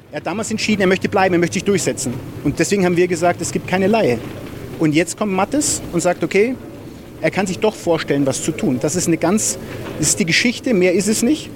Er hat damals entschieden, er möchte bleiben, er möchte sich durchsetzen. Und deswegen haben wir gesagt, es gibt keine Leihe. Und jetzt kommt Mattes und sagt, okay, er kann sich doch vorstellen, was zu tun. Das ist das ist die Geschichte, mehr ist es nicht.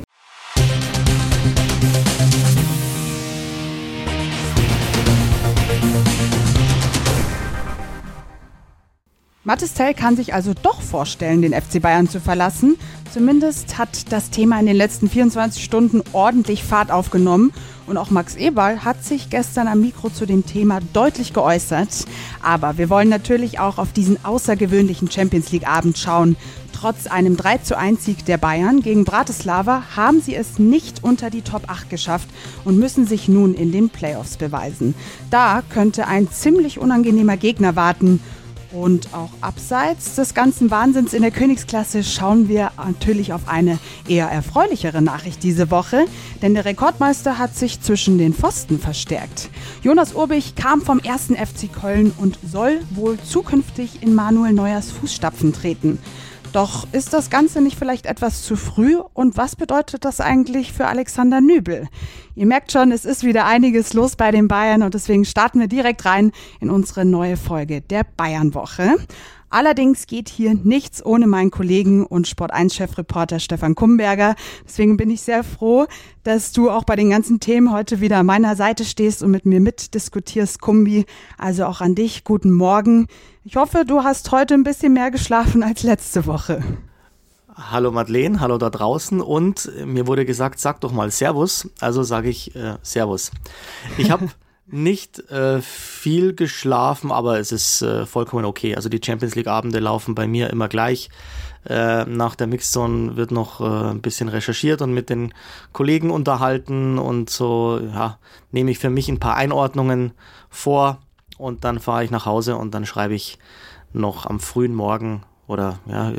Mathys Tell kann sich also doch vorstellen, den FC Bayern zu verlassen. Zumindest hat das Thema in den letzten 24 Stunden ordentlich Fahrt aufgenommen. Und auch Max Eberl hat sich gestern am Mikro zu dem Thema deutlich geäußert. Aber wir wollen natürlich auch auf diesen außergewöhnlichen Champions-League-Abend schauen. Trotz einem 3:1-Sieg der Bayern gegen Bratislava haben sie es nicht unter die Top 8 geschafft und müssen sich nun in den Playoffs beweisen. Da könnte ein ziemlich unangenehmer Gegner warten. Und auch abseits des ganzen Wahnsinns in der Königsklasse schauen wir natürlich auf eine eher erfreulichere Nachricht diese Woche, denn der Rekordmeister hat sich zwischen den Pfosten verstärkt. Jonas Urbich kam vom 1. FC Köln und soll wohl zukünftig in Manuel Neuers Fußstapfen treten. Doch ist das Ganze nicht vielleicht etwas zu früh? Und was bedeutet das eigentlich für Alexander Nübel? Ihr merkt schon, es ist wieder einiges los bei den Bayern und deswegen starten wir direkt rein in unsere neue Folge der Bayernwoche. Allerdings geht hier nichts ohne meinen Kollegen und Sport1-Chefreporter Stefan Kumberger. Deswegen bin ich sehr froh, dass du auch bei den ganzen Themen heute wieder an meiner Seite stehst und mit mir mitdiskutierst, Kumbi. Also auch an dich, guten Morgen. Ich hoffe, du hast heute ein bisschen mehr geschlafen als letzte Woche. Hallo Madeleine, hallo da draußen und mir wurde gesagt, sag doch mal Servus, also sage ich Servus. Ich habe nicht viel geschlafen, aber es ist vollkommen okay. Also die Champions-League-Abende laufen bei mir immer gleich. Nach der Mixzone wird noch ein bisschen recherchiert und mit den Kollegen unterhalten und so nehme ich für mich ein paar Einordnungen vor und dann fahre ich nach Hause und dann schreibe ich noch am frühen Morgen oder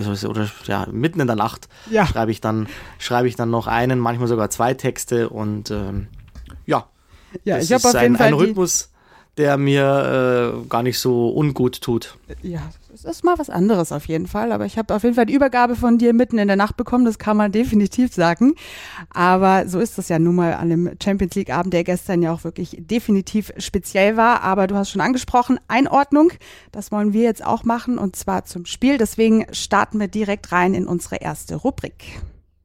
mitten in der Nacht schreibe ich dann noch einen, manchmal sogar 2 Texte und Ja, das ich habe auf jeden ein Fall Rhythmus, der mir gar nicht so ungut tut. Ja, es ist mal was anderes auf jeden Fall, aber ich habe auf jeden Fall die Übergabe von dir mitten in der Nacht bekommen, das kann man definitiv sagen. Aber so ist das ja nun mal an dem Champions-League-Abend, der gestern ja auch wirklich definitiv speziell war. Aber du hast schon angesprochen, Einordnung, das wollen wir jetzt auch machen und zwar zum Spiel. Deswegen starten wir direkt rein in unsere erste Rubrik.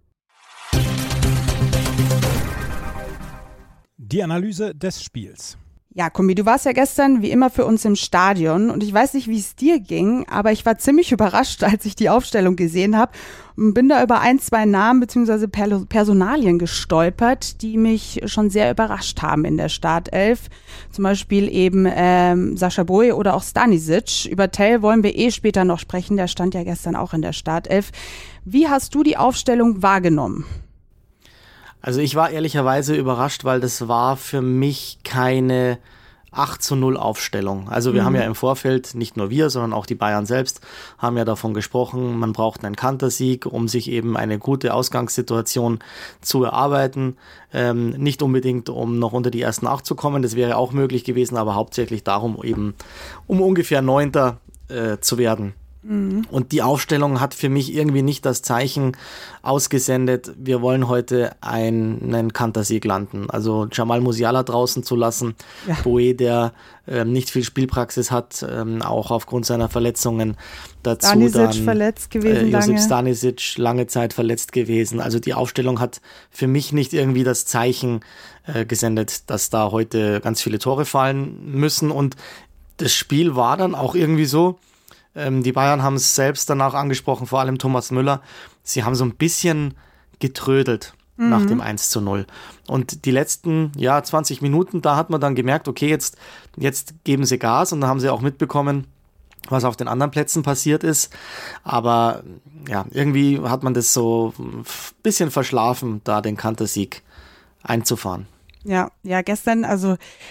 Die Analyse des Spiels. Ja, Kumbi, du warst ja gestern wie immer für uns im Stadion und ich weiß nicht, wie es dir ging, aber ich war ziemlich überrascht, als ich die Aufstellung gesehen habe und bin da über 1, 2 Namen bzw. Personalien gestolpert, die mich schon sehr überrascht haben in der Startelf. Zum Beispiel eben Sascha Boey oder auch Stanisic. Über Tell wollen wir später noch sprechen, der stand ja gestern auch in der Startelf. Wie hast du die Aufstellung wahrgenommen? Also ich war ehrlicherweise überrascht, weil das war für mich keine 8:0 Aufstellung. Also wir haben ja im Vorfeld, nicht nur wir, sondern auch die Bayern selbst, haben ja davon gesprochen, man braucht einen Kantersieg, um sich eben eine gute Ausgangssituation zu erarbeiten. Nicht unbedingt, um noch unter die ersten 8 zu kommen, das wäre auch möglich gewesen, aber hauptsächlich darum, eben um ungefähr 9. Zu werden. Und die Aufstellung hat für mich irgendwie nicht das Zeichen ausgesendet, wir wollen heute einen Kantersieg landen. Also Jamal Musiala draußen zu lassen, Boey, der nicht viel Spielpraxis hat, auch aufgrund seiner Verletzungen. Dazu Stanisic dann verletzt gewesen Josip Stanisic lange Zeit verletzt gewesen. Also die Aufstellung hat für mich nicht irgendwie das Zeichen gesendet, dass da heute ganz viele Tore fallen müssen. Und das Spiel war dann auch irgendwie so, die Bayern haben es selbst danach angesprochen, vor allem Thomas Müller. Sie haben so ein bisschen getrödelt nach dem 1:0. Und die letzten 20 Minuten, da hat man dann gemerkt, okay, jetzt geben sie Gas. Und da haben sie auch mitbekommen, was auf den anderen Plätzen passiert ist. Aber ja, irgendwie hat man das so ein bisschen verschlafen, da den Kantersieg einzufahren. Ja, gestern, also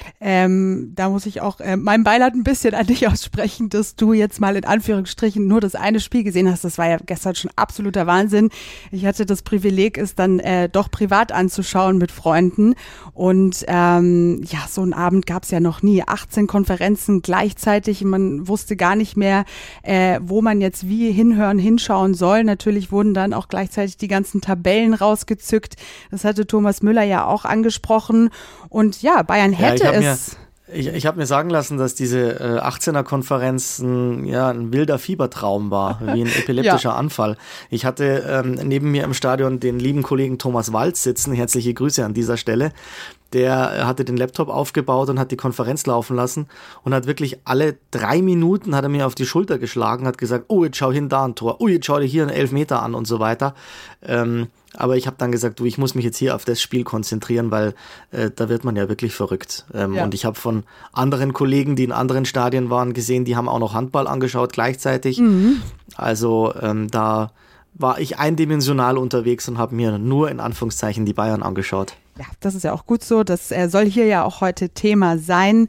da muss ich auch mein Beileid ein bisschen an dich aussprechen, dass du jetzt mal in Anführungsstrichen nur das eine Spiel gesehen hast. Das war ja gestern schon absoluter Wahnsinn. Ich hatte das Privileg, es dann doch privat anzuschauen mit Freunden und so einen Abend gab es ja noch nie. 18 Konferenzen gleichzeitig, man wusste gar nicht mehr, wo man jetzt wie hinschauen soll. Natürlich wurden dann auch gleichzeitig die ganzen Tabellen rausgezückt. Das hatte Thomas Müller ja auch angesprochen. gewonnen. Und ja, Bayern hätte es... Ich habe mir sagen lassen, dass diese 18er-Konferenz ein wilder Fiebertraum war, wie ein epileptischer Anfall. Ich hatte neben mir im Stadion den lieben Kollegen Thomas Walz sitzen, herzliche Grüße an dieser Stelle. Der hatte den Laptop aufgebaut und hat die Konferenz laufen lassen und hat wirklich alle 3 Minuten hat er mir auf die Schulter geschlagen, hat gesagt, oh, jetzt schau hin, da ein Tor, oh, jetzt schau dir hier einen Elfmeter an und so weiter. Aber ich habe dann gesagt, ich muss mich jetzt hier auf das Spiel konzentrieren, weil da wird man ja wirklich verrückt. Und ich habe von anderen Kollegen, die in anderen Stadien waren, gesehen, die haben auch noch Handball angeschaut gleichzeitig. Also da war ich eindimensional unterwegs und habe mir nur in Anführungszeichen die Bayern angeschaut. Ja, das ist ja auch gut so. Das soll hier ja auch heute Thema sein.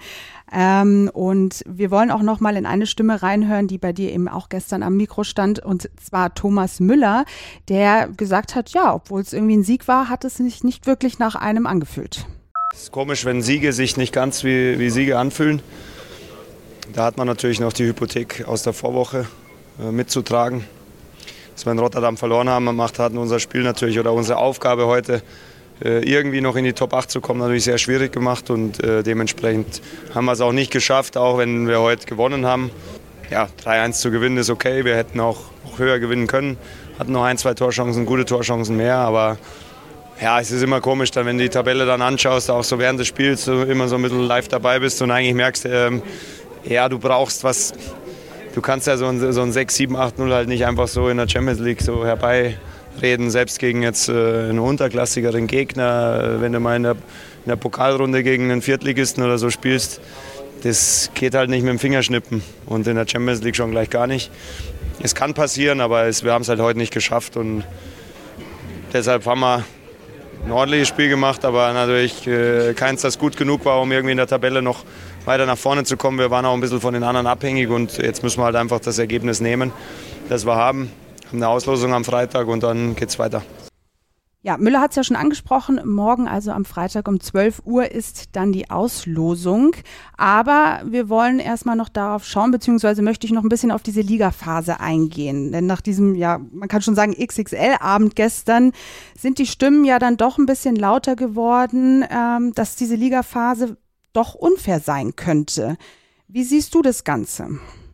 Und wir wollen auch noch mal in eine Stimme reinhören, die bei dir eben auch gestern am Mikro stand, und zwar Thomas Müller, der gesagt hat, ja, obwohl es irgendwie ein Sieg war, hat es sich nicht wirklich nach einem angefühlt. Es ist komisch, wenn Siege sich nicht ganz wie Siege anfühlen. Da hat man natürlich noch die Hypothek aus der Vorwoche mitzutragen. Dass wir in Rotterdam verloren haben, hat unser Spiel natürlich oder unsere Aufgabe heute irgendwie noch in die Top 8 zu kommen, natürlich sehr schwierig gemacht und dementsprechend haben wir es auch nicht geschafft, auch wenn wir heute gewonnen haben. Ja, 3-1 zu gewinnen ist okay, wir hätten auch höher gewinnen können, hatten noch 1, 2 Torchancen, gute Torchancen mehr, aber ja, es ist immer komisch, dann, wenn du die Tabelle dann anschaust, auch so während des Spiels du immer so ein bisschen live dabei bist und eigentlich merkst, du brauchst was, du kannst ja so ein 6-7-8-0 halt nicht einfach so in der Champions League so herbeireden, selbst gegen jetzt einen unterklassigeren Gegner, wenn du mal in der Pokalrunde gegen einen Viertligisten oder so spielst, das geht halt nicht mit dem Fingerschnippen und in der Champions League schon gleich gar nicht. Es kann passieren, aber wir haben es halt heute nicht geschafft und deshalb haben wir ein ordentliches Spiel gemacht, aber natürlich keins, das gut genug war, um irgendwie in der Tabelle noch weiter nach vorne zu kommen. Wir waren auch ein bisschen von den anderen abhängig und jetzt müssen wir halt einfach das Ergebnis nehmen, das wir haben. Haben eine Auslosung am Freitag und dann geht's weiter. Ja, Müller hat es ja schon angesprochen, morgen, also am Freitag um 12 Uhr ist dann die Auslosung. Aber wir wollen erstmal noch darauf schauen, beziehungsweise möchte ich noch ein bisschen auf diese Ligaphase eingehen. Denn nach diesem, ja, man kann schon sagen XXL-Abend gestern, sind die Stimmen ja dann doch ein bisschen lauter geworden, dass diese Ligaphase doch unfair sein könnte. Wie siehst du das Ganze?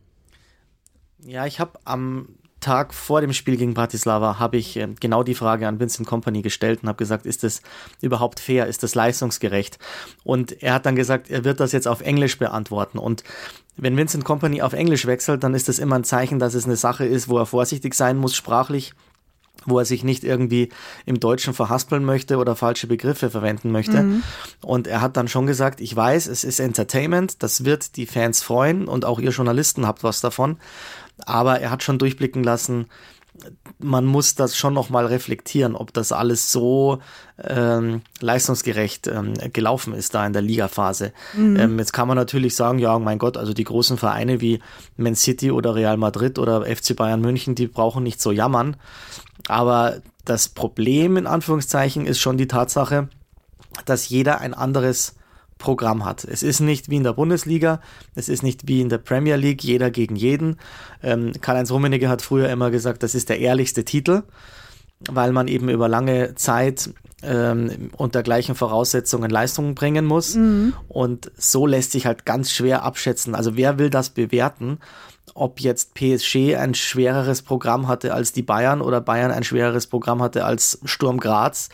Ja, ich habe am Tag vor dem Spiel gegen Bratislava habe ich genau die Frage an Vincent Kompany gestellt und habe gesagt, ist das überhaupt fair, ist das leistungsgerecht? Und er hat dann gesagt, er wird das jetzt auf Englisch beantworten. Und wenn Vincent Kompany auf Englisch wechselt, dann ist das immer ein Zeichen, dass es eine Sache ist, wo er vorsichtig sein muss sprachlich, wo er sich nicht irgendwie im Deutschen verhaspeln möchte oder falsche Begriffe verwenden möchte. Und er hat dann schon gesagt, ich weiß, es ist Entertainment, das wird die Fans freuen und auch ihr Journalisten habt was davon. Aber er hat schon durchblicken lassen, man muss das schon nochmal reflektieren, ob das alles so leistungsgerecht gelaufen ist da in der Ligaphase. Jetzt kann man natürlich sagen, ja, mein Gott, also die großen Vereine wie Man City oder Real Madrid oder FC Bayern München, die brauchen nicht so jammern. Aber das Problem in Anführungszeichen ist schon die Tatsache, dass jeder ein anderes Programm hat. Es ist nicht wie in der Bundesliga, es ist nicht wie in der Premier League, jeder gegen jeden. Karl-Heinz Rummenigge hat früher immer gesagt, das ist der ehrlichste Titel, weil man eben über lange Zeit unter gleichen Voraussetzungen Leistungen bringen muss. Und so lässt sich halt ganz schwer abschätzen. Also wer will das bewerten, ob jetzt PSG ein schwereres Programm hatte als die Bayern oder Bayern ein schwereres Programm hatte als Sturm Graz.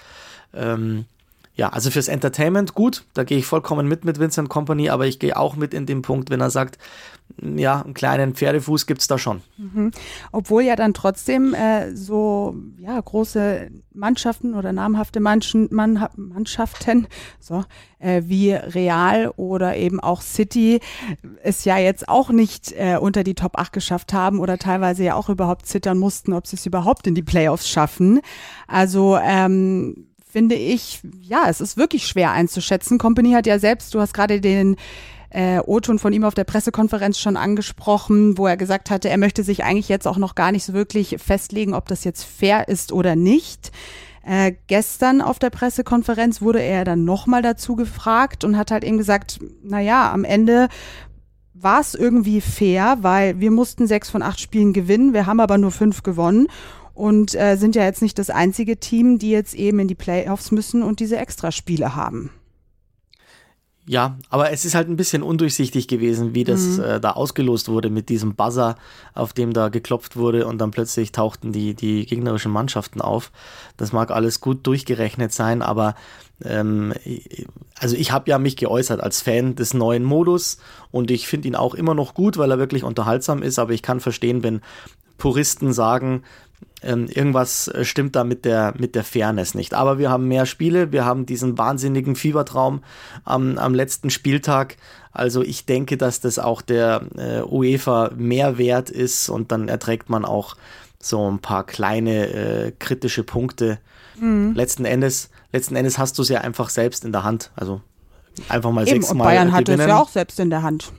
Ja, also fürs Entertainment gut, da gehe ich vollkommen mit Vincent Kompany, aber ich gehe auch mit in den Punkt, wenn er sagt, ja, einen kleinen Pferdefuß gibt's da schon. Obwohl ja dann trotzdem so ja große Mannschaften oder namhafte Mannschaften wie Real oder eben auch City es ja jetzt auch nicht unter die Top 8 geschafft haben oder teilweise ja auch überhaupt zittern mussten, ob sie es überhaupt in die Playoffs schaffen. Also finde ich, ja, es ist wirklich schwer einzuschätzen. Kompany hat ja selbst, du hast gerade den O-Ton von ihm auf der Pressekonferenz schon angesprochen, wo er gesagt hatte, er möchte sich eigentlich jetzt auch noch gar nicht so wirklich festlegen, ob das jetzt fair ist oder nicht. Gestern auf der Pressekonferenz wurde er dann nochmal dazu gefragt und hat halt eben gesagt, naja, am Ende war es irgendwie fair, weil wir mussten 6 von 8 Spielen gewinnen, wir haben aber nur 5 gewonnen. Und sind ja jetzt nicht das einzige Team, die jetzt eben in die Playoffs müssen und diese Extraspiele haben. Ja, aber es ist halt ein bisschen undurchsichtig gewesen, wie das da ausgelost wurde mit diesem Buzzer, auf dem da geklopft wurde und dann plötzlich tauchten die gegnerischen Mannschaften auf. Das mag alles gut durchgerechnet sein, aber also ich habe ja mich geäußert als Fan des neuen Modus und ich finde ihn auch immer noch gut, weil er wirklich unterhaltsam ist, aber ich kann verstehen, wenn Puristen sagen, irgendwas stimmt da mit der Fairness nicht. Aber wir haben mehr Spiele, wir haben diesen wahnsinnigen Fiebertraum am letzten Spieltag. Also ich denke, dass das auch der UEFA mehr wert ist und dann erträgt man auch so ein paar kleine kritische Punkte. Letzten Endes hast du es ja einfach selbst in der Hand. Also einfach mal 6 Mal und Bayern hat es gewinnen. ja auch selbst in der Hand.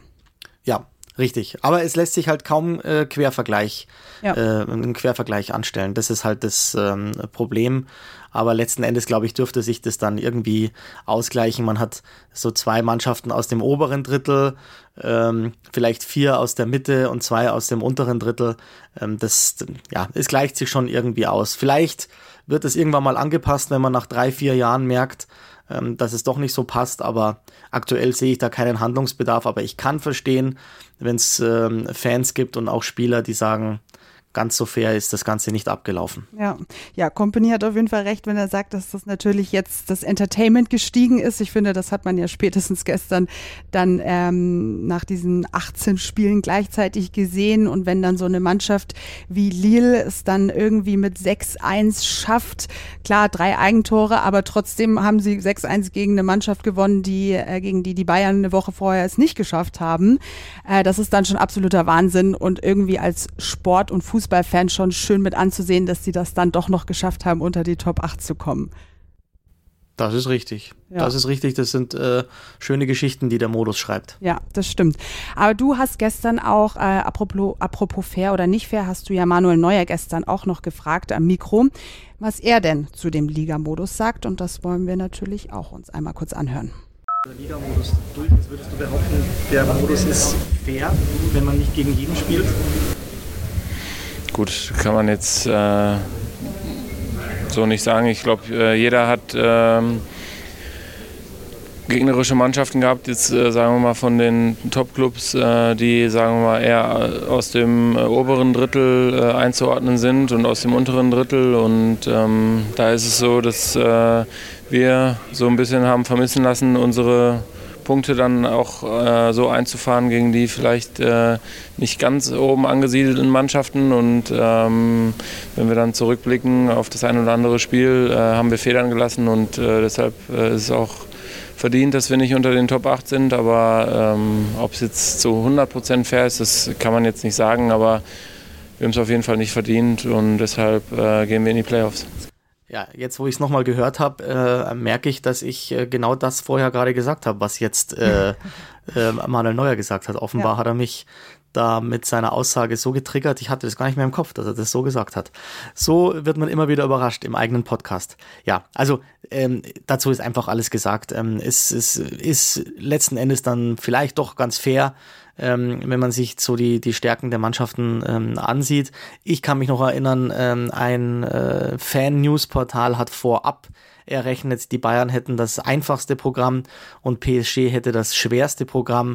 Ja, richtig. Aber es lässt sich halt kaum einen Quervergleich anstellen. Das ist halt das Problem. Aber letzten Endes, glaube ich, dürfte sich das dann irgendwie ausgleichen. Man hat so 2 Mannschaften aus dem oberen Drittel, vielleicht 4 aus der Mitte und 2 aus dem unteren Drittel. Es gleicht sich schon irgendwie aus. Vielleicht wird es irgendwann mal angepasst, wenn man nach 3-4 Jahren merkt, dass es doch nicht so passt, aber aktuell sehe ich da keinen Handlungsbedarf, aber ich kann verstehen, wenn es Fans gibt und auch Spieler, die sagen, ganz so fair ist das Ganze nicht abgelaufen. Ja, Kompany hat auf jeden Fall recht, wenn er sagt, dass das natürlich jetzt das Entertainment gestiegen ist. Ich finde, das hat man ja spätestens gestern dann nach diesen 18 Spielen gleichzeitig gesehen. Und wenn dann so eine Mannschaft wie Lille es dann irgendwie mit 6-1 schafft, klar, 3 Eigentore, aber trotzdem haben sie 6-1 gegen eine Mannschaft gewonnen, gegen die Bayern eine Woche vorher es nicht geschafft haben. Das ist dann schon absoluter Wahnsinn und irgendwie als Sport- und Fußballfan schon schön mit anzusehen, dass sie das dann doch noch geschafft haben, unter die Top 8 zu kommen. Das ist richtig. Ja. Das ist richtig. Das sind schöne Geschichten, die der Modus schreibt. Ja, das stimmt. Aber du hast gestern auch, apropos fair oder nicht fair, hast du ja Manuel Neuer gestern auch noch gefragt am Mikro, was er denn zu dem Liga-Modus sagt. Und das wollen wir natürlich auch uns einmal kurz anhören. Der Liga-Modus durch ist, würdest du behaupten, der Modus ist fair, wenn man nicht gegen jeden spielt? Gut, kann man jetzt so nicht sagen. Ich glaube, jeder hat gegnerische Mannschaften gehabt, jetzt sagen wir mal von den Top-Clubs, die sagen wir mal eher aus dem oberen Drittel einzuordnen sind und aus dem unteren Drittel. Und da ist es so, dass wir so ein bisschen haben vermissen lassen, unsere Punkte dann auch so einzufahren gegen die vielleicht nicht ganz oben angesiedelten Mannschaften. Und wenn wir dann zurückblicken auf das ein oder andere Spiel, haben wir Federn gelassen und deshalb ist es auch verdient, dass wir nicht unter den Top 8 sind. Aber ob es jetzt zu 100% fair ist, das kann man jetzt nicht sagen. Aber wir haben es auf jeden Fall nicht verdient und deshalb gehen wir in die Playoffs. Ja, jetzt wo ich es nochmal gehört habe, merke ich, dass ich genau das vorher gerade gesagt habe, was jetzt Manuel Neuer gesagt hat. Offenbar hat er mich da mit seiner Aussage so getriggert, ich hatte das gar nicht mehr im Kopf, dass er das so gesagt hat. So wird man immer wieder überrascht im eigenen Podcast. Ja, also dazu ist einfach alles gesagt. Es ist letzten Endes dann vielleicht doch ganz fair, wenn man sich so die Stärken der Mannschaften ansieht. Ich kann mich noch erinnern, ein Fan-News-Portal hat vorab errechnet, die Bayern hätten das einfachste Programm und PSG hätte das schwerste Programm.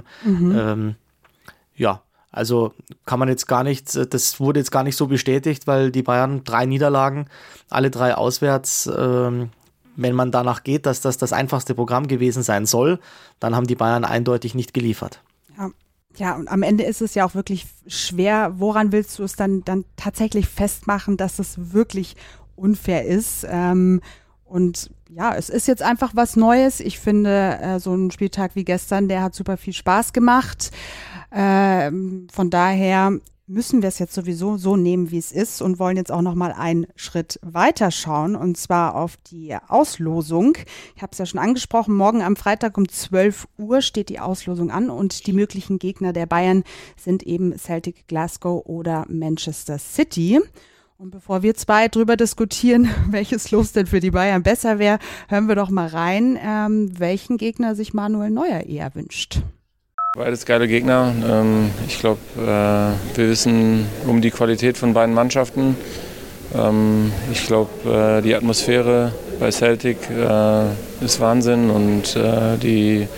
Also kann man jetzt gar nicht, das wurde jetzt gar nicht so bestätigt, weil die Bayern 3 Niederlagen, alle 3 auswärts, wenn man danach geht, dass das einfachste Programm gewesen sein soll, dann haben die Bayern eindeutig nicht geliefert. Ja, und am Ende ist es ja auch wirklich schwer, woran willst du es dann tatsächlich festmachen, dass es wirklich unfair ist. Und ja, es ist jetzt einfach was Neues. Ich finde, so ein Spieltag wie gestern, der hat super viel Spaß gemacht. Von daher müssen wir es jetzt sowieso so nehmen, wie es ist und wollen jetzt auch noch mal einen Schritt weiter schauen und zwar auf die Auslosung. Ich habe es ja schon angesprochen, morgen am Freitag um 12 Uhr steht die Auslosung an und die möglichen Gegner der Bayern sind eben Celtic Glasgow oder Manchester City. Und bevor wir 2 drüber diskutieren, welches Los denn für die Bayern besser wäre, hören wir doch mal rein, welchen Gegner sich Manuel Neuer eher wünscht. Beides geile Gegner. Ich glaube, wir wissen um die Qualität von beiden Mannschaften. Ich glaube, die Atmosphäre bei Celtic ist Wahnsinn und die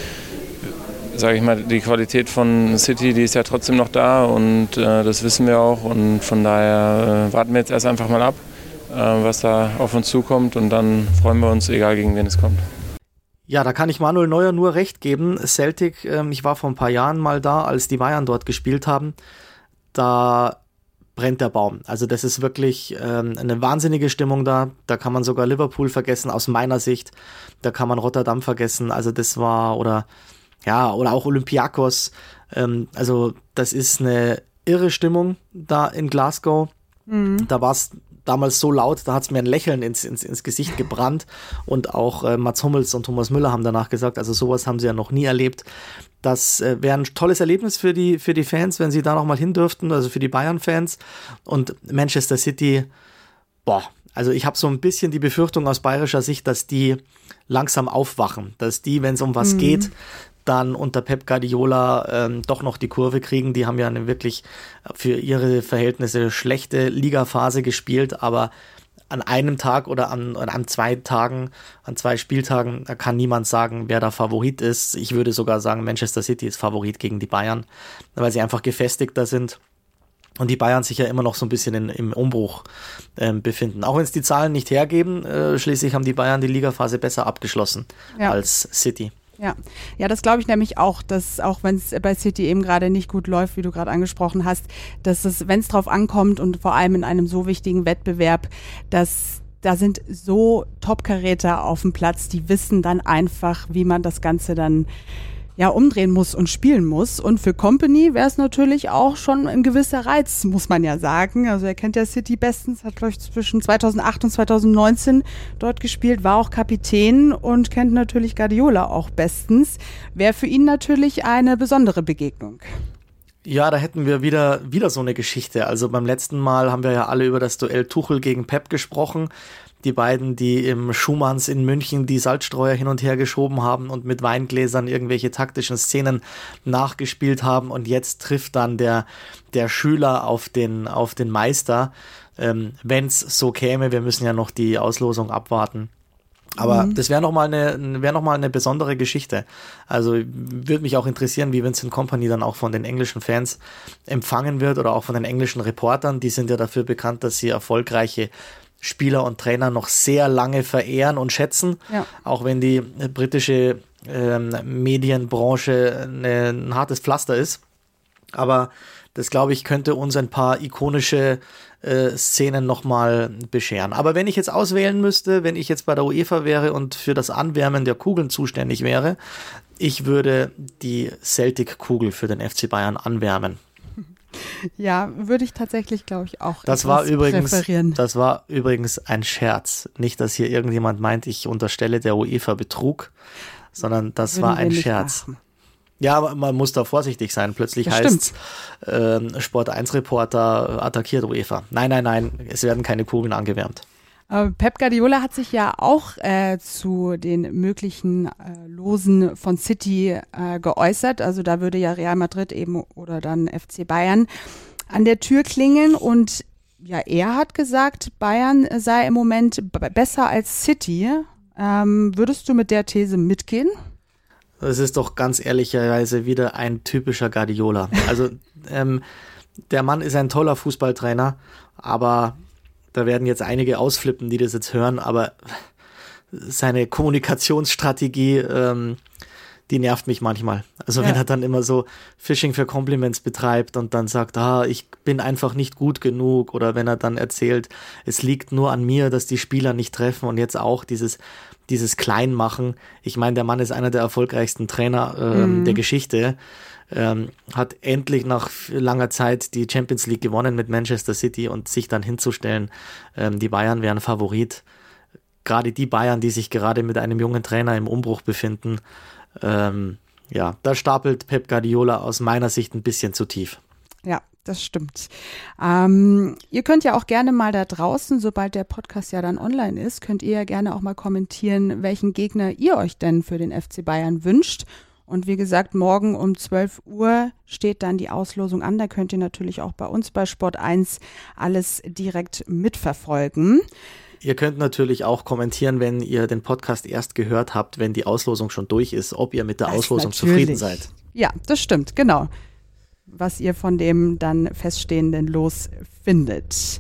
Qualität von City, die ist ja trotzdem noch da und das wissen wir auch und von daher warten wir jetzt erst einfach mal ab, was da auf uns zukommt und dann freuen wir uns, egal gegen wen es kommt. Ja, da kann ich Manuel Neuer nur recht geben. Celtic, ich war vor ein paar Jahren mal da, als die Bayern dort gespielt haben, da brennt der Baum. Also das ist wirklich eine wahnsinnige Stimmung da. Da kann man sogar Liverpool vergessen, aus meiner Sicht. Da kann man Rotterdam vergessen. Also das war, oder auch Olympiakos. Also das ist eine irre Stimmung da in Glasgow. Mhm. Da war es damals so laut, da hat es mir ein Lächeln ins Gesicht gebrannt. Und auch Mats Hummels und Thomas Müller haben danach gesagt, also sowas haben sie ja noch nie erlebt. Das wäre ein tolles Erlebnis für die Fans, wenn sie da nochmal hin dürften, also für die Bayern-Fans. Und Manchester City, also ich habe so ein bisschen die Befürchtung aus bayerischer Sicht, dass die langsam aufwachen, dass die, wenn es um was geht, dann unter Pep Guardiola doch noch die Kurve kriegen. Die haben ja eine wirklich für ihre Verhältnisse schlechte Ligaphase gespielt, aber an einem Tag oder an 2 Tagen, an 2 Spieltagen, da kann niemand sagen, wer da Favorit ist. Ich würde sogar sagen, Manchester City ist Favorit gegen die Bayern, weil sie einfach gefestigter sind und die Bayern sich ja immer noch so ein bisschen im Umbruch befinden. Auch wenn es die Zahlen nicht hergeben, schließlich haben die Bayern die Ligaphase besser abgeschlossen als City. Ja, das glaube ich nämlich auch, dass auch wenn es bei City eben gerade nicht gut läuft, wie du gerade angesprochen hast, dass es, wenn es drauf ankommt und vor allem in einem so wichtigen Wettbewerb, dass da sind so Top-Karäter auf dem Platz, die wissen dann einfach, wie man das Ganze dann umdrehen muss und spielen muss. Und für Kompany wäre es natürlich auch schon ein gewisser Reiz, muss man ja sagen. Also er kennt ja City bestens, hat glaube ich zwischen 2008 und 2019 dort gespielt, war auch Kapitän und kennt natürlich Guardiola auch bestens. Wäre für ihn natürlich eine besondere Begegnung. Ja, da hätten wir wieder so eine Geschichte. Also beim letzten Mal haben wir ja alle über das Duell Tuchel gegen Pep gesprochen. Die beiden, die im Schumanns in München die Salzstreuer hin und her geschoben haben und mit Weingläsern irgendwelche taktischen Szenen nachgespielt haben. Und jetzt trifft dann der Schüler auf den Meister, wenn es so käme. Wir müssen ja noch die Auslosung abwarten. Aber das wäre noch mal eine besondere Geschichte. Also würde mich auch interessieren, wie Vincent Kompany dann auch von den englischen Fans empfangen wird oder auch von den englischen Reportern. Die sind ja dafür bekannt, dass sie erfolgreiche Spieler und Trainer noch sehr lange verehren und schätzen, auch wenn die britische Medienbranche ein hartes Pflaster ist. Aber das, glaube ich, könnte uns ein paar ikonische Szenen nochmal bescheren. Aber wenn ich jetzt auswählen müsste, wenn ich jetzt bei der UEFA wäre und für das Anwärmen der Kugeln zuständig wäre, ich würde die Celtic-Kugel für den FC Bayern anwärmen. Ja, würde ich tatsächlich, glaube ich, auch präferieren. Das war übrigens ein Scherz. Nicht, dass hier irgendjemand meint, ich unterstelle der UEFA Betrug, sondern das war ein Scherz. Ja, aber man muss da vorsichtig sein. Plötzlich heißt es, Sport 1 Reporter attackiert UEFA. Nein, es werden keine Kugeln angewärmt. Pep Guardiola hat sich ja auch zu den möglichen Losen von City geäußert. Also da würde ja Real Madrid eben oder dann FC Bayern an der Tür klingeln. Und ja, er hat gesagt, Bayern sei im Moment besser als City. Würdest du mit der These mitgehen? Das ist doch ganz ehrlicherweise wieder ein typischer Guardiola. Also der Mann ist ein toller Fußballtrainer, aber da werden jetzt einige ausflippen, die das jetzt hören, aber seine Kommunikationsstrategie, die nervt mich manchmal. Also wenn er dann immer so Fishing für Compliments betreibt und dann sagt, ich bin einfach nicht gut genug, oder wenn er dann erzählt, es liegt nur an mir, dass die Spieler nicht treffen, und jetzt auch dieses Kleinmachen. Ich meine, der Mann ist einer der erfolgreichsten Trainer der Geschichte. Hat endlich nach langer Zeit die Champions League gewonnen mit Manchester City, und sich dann hinzustellen, die Bayern wären Favorit. Gerade die Bayern, die sich gerade mit einem jungen Trainer im Umbruch befinden, da stapelt Pep Guardiola aus meiner Sicht ein bisschen zu tief. Ja, das stimmt. Ihr könnt ja auch gerne mal da draußen, sobald der Podcast ja dann online ist, könnt ihr ja gerne auch mal kommentieren, welchen Gegner ihr euch denn für den FC Bayern wünscht. Und wie gesagt, morgen um 12 Uhr steht dann die Auslosung an. Da könnt ihr natürlich auch bei uns bei Sport 1 alles direkt mitverfolgen. Ihr könnt natürlich auch kommentieren, wenn ihr den Podcast erst gehört habt, wenn die Auslosung schon durch ist, ob ihr mit der Auslosung zufrieden seid. Ja, das stimmt, genau. Was ihr von dem dann feststehenden Los findet.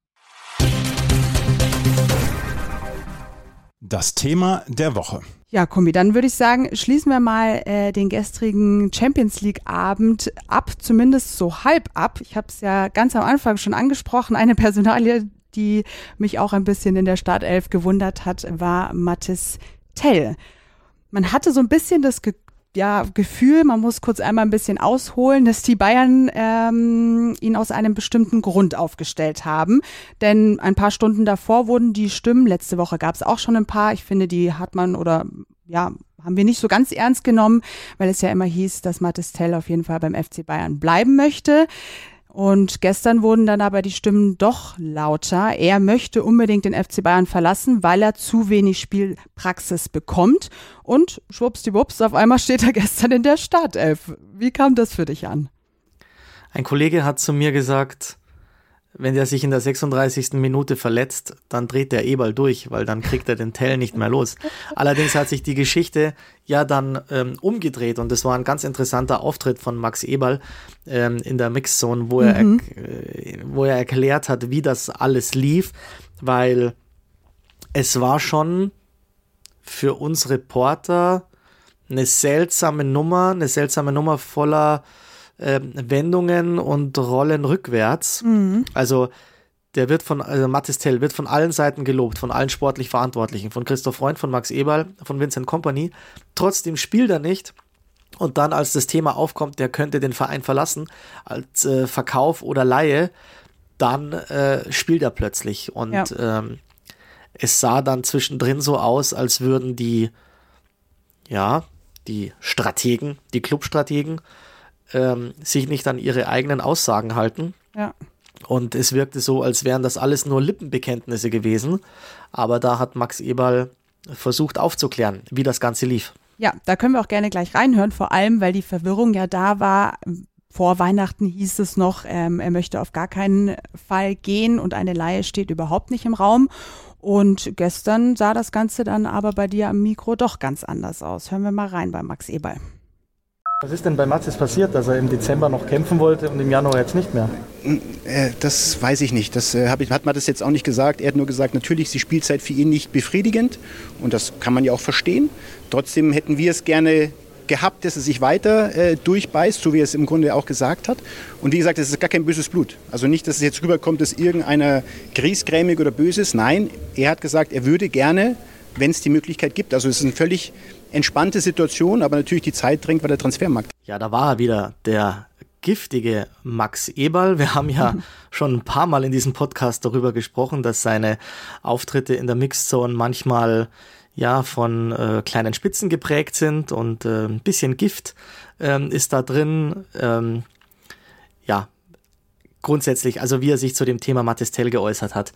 Das Thema der Woche. Ja, Kumbi, dann würde ich sagen, schließen wir mal den gestrigen Champions-League-Abend ab, zumindest so halb ab. Ich habe es ja ganz am Anfang schon angesprochen, eine Personalie, die mich auch ein bisschen in der Startelf gewundert hat, war Mathys Tel. Man hatte so ein bisschen das Gefühl, man muss kurz einmal ein bisschen ausholen, dass die Bayern ihn aus einem bestimmten Grund aufgestellt haben. Denn ein paar Stunden davor wurden die Stimmen, letzte Woche gab es auch schon ein paar, ich finde, die hat man haben wir nicht so ganz ernst genommen, weil es ja immer hieß, dass Mathys Tel auf jeden Fall beim FC Bayern bleiben möchte. Und gestern wurden dann aber die Stimmen doch lauter. Er möchte unbedingt den FC Bayern verlassen, weil er zu wenig Spielpraxis bekommt. Und schwuppsdiwupps, auf einmal steht er gestern in der Startelf. Wie kam das für dich an? Ein Kollege hat zu mir gesagt, wenn der sich in der 36. Minute verletzt, dann dreht der Eberl durch, weil dann kriegt er den Tell nicht mehr los. Allerdings hat sich die Geschichte ja dann umgedreht und es war ein ganz interessanter Auftritt von Max Eberl in der Mixzone, wo er erklärt hat, wie das alles lief, weil es war schon für uns Reporter eine seltsame Nummer voller Wendungen und Rollen rückwärts. Also Mathys Tel wird von allen Seiten gelobt, von allen sportlich Verantwortlichen, von Christoph Freund, von Max Eberl, von Vincent Kompany. Trotzdem spielt er nicht. Und dann, als das Thema aufkommt, der könnte den Verein verlassen, als Verkauf oder Leihe, dann spielt er plötzlich. Und es sah dann zwischendrin so aus, als würden die Strategen, die Clubstrategen, sich nicht an ihre eigenen Aussagen halten. Ja. Und es wirkte so, als wären das alles nur Lippenbekenntnisse gewesen. Aber da hat Max Eberl versucht aufzuklären, wie das Ganze lief. Ja, da können wir auch gerne gleich reinhören, vor allem, weil die Verwirrung ja da war. Vor Weihnachten hieß es noch, er möchte auf gar keinen Fall gehen und eine Leihe steht überhaupt nicht im Raum. Und gestern sah das Ganze dann aber bei dir am Mikro doch ganz anders aus. Hören wir mal rein bei Max Eberl. Was ist denn bei Mathys passiert, dass er im Dezember noch kämpfen wollte und im Januar jetzt nicht mehr? Das weiß ich nicht. Das hat Mathys jetzt auch nicht gesagt. Er hat nur gesagt, natürlich ist die Spielzeit für ihn nicht befriedigend. Und das kann man ja auch verstehen. Trotzdem hätten wir es gerne gehabt, dass er sich weiter durchbeißt, so wie er es im Grunde auch gesagt hat. Und wie gesagt, es ist gar kein böses Blut. Also nicht, dass es jetzt rüberkommt, dass irgendeiner griesgrämig oder böse ist. Nein, er hat gesagt, er würde gerne, wenn es die Möglichkeit gibt. Also es ist eine völlig entspannte Situation, aber natürlich die Zeit drängt, weil der Transfermarkt. Ja, da war er wieder, der giftige Max Eberl. Wir haben ja schon ein paar Mal in diesem Podcast darüber gesprochen, dass seine Auftritte in der Mixzone manchmal von kleinen Spitzen geprägt sind und ein bisschen Gift ist da drin. Grundsätzlich, also wie er sich zu dem Thema Mathys Tel geäußert hat.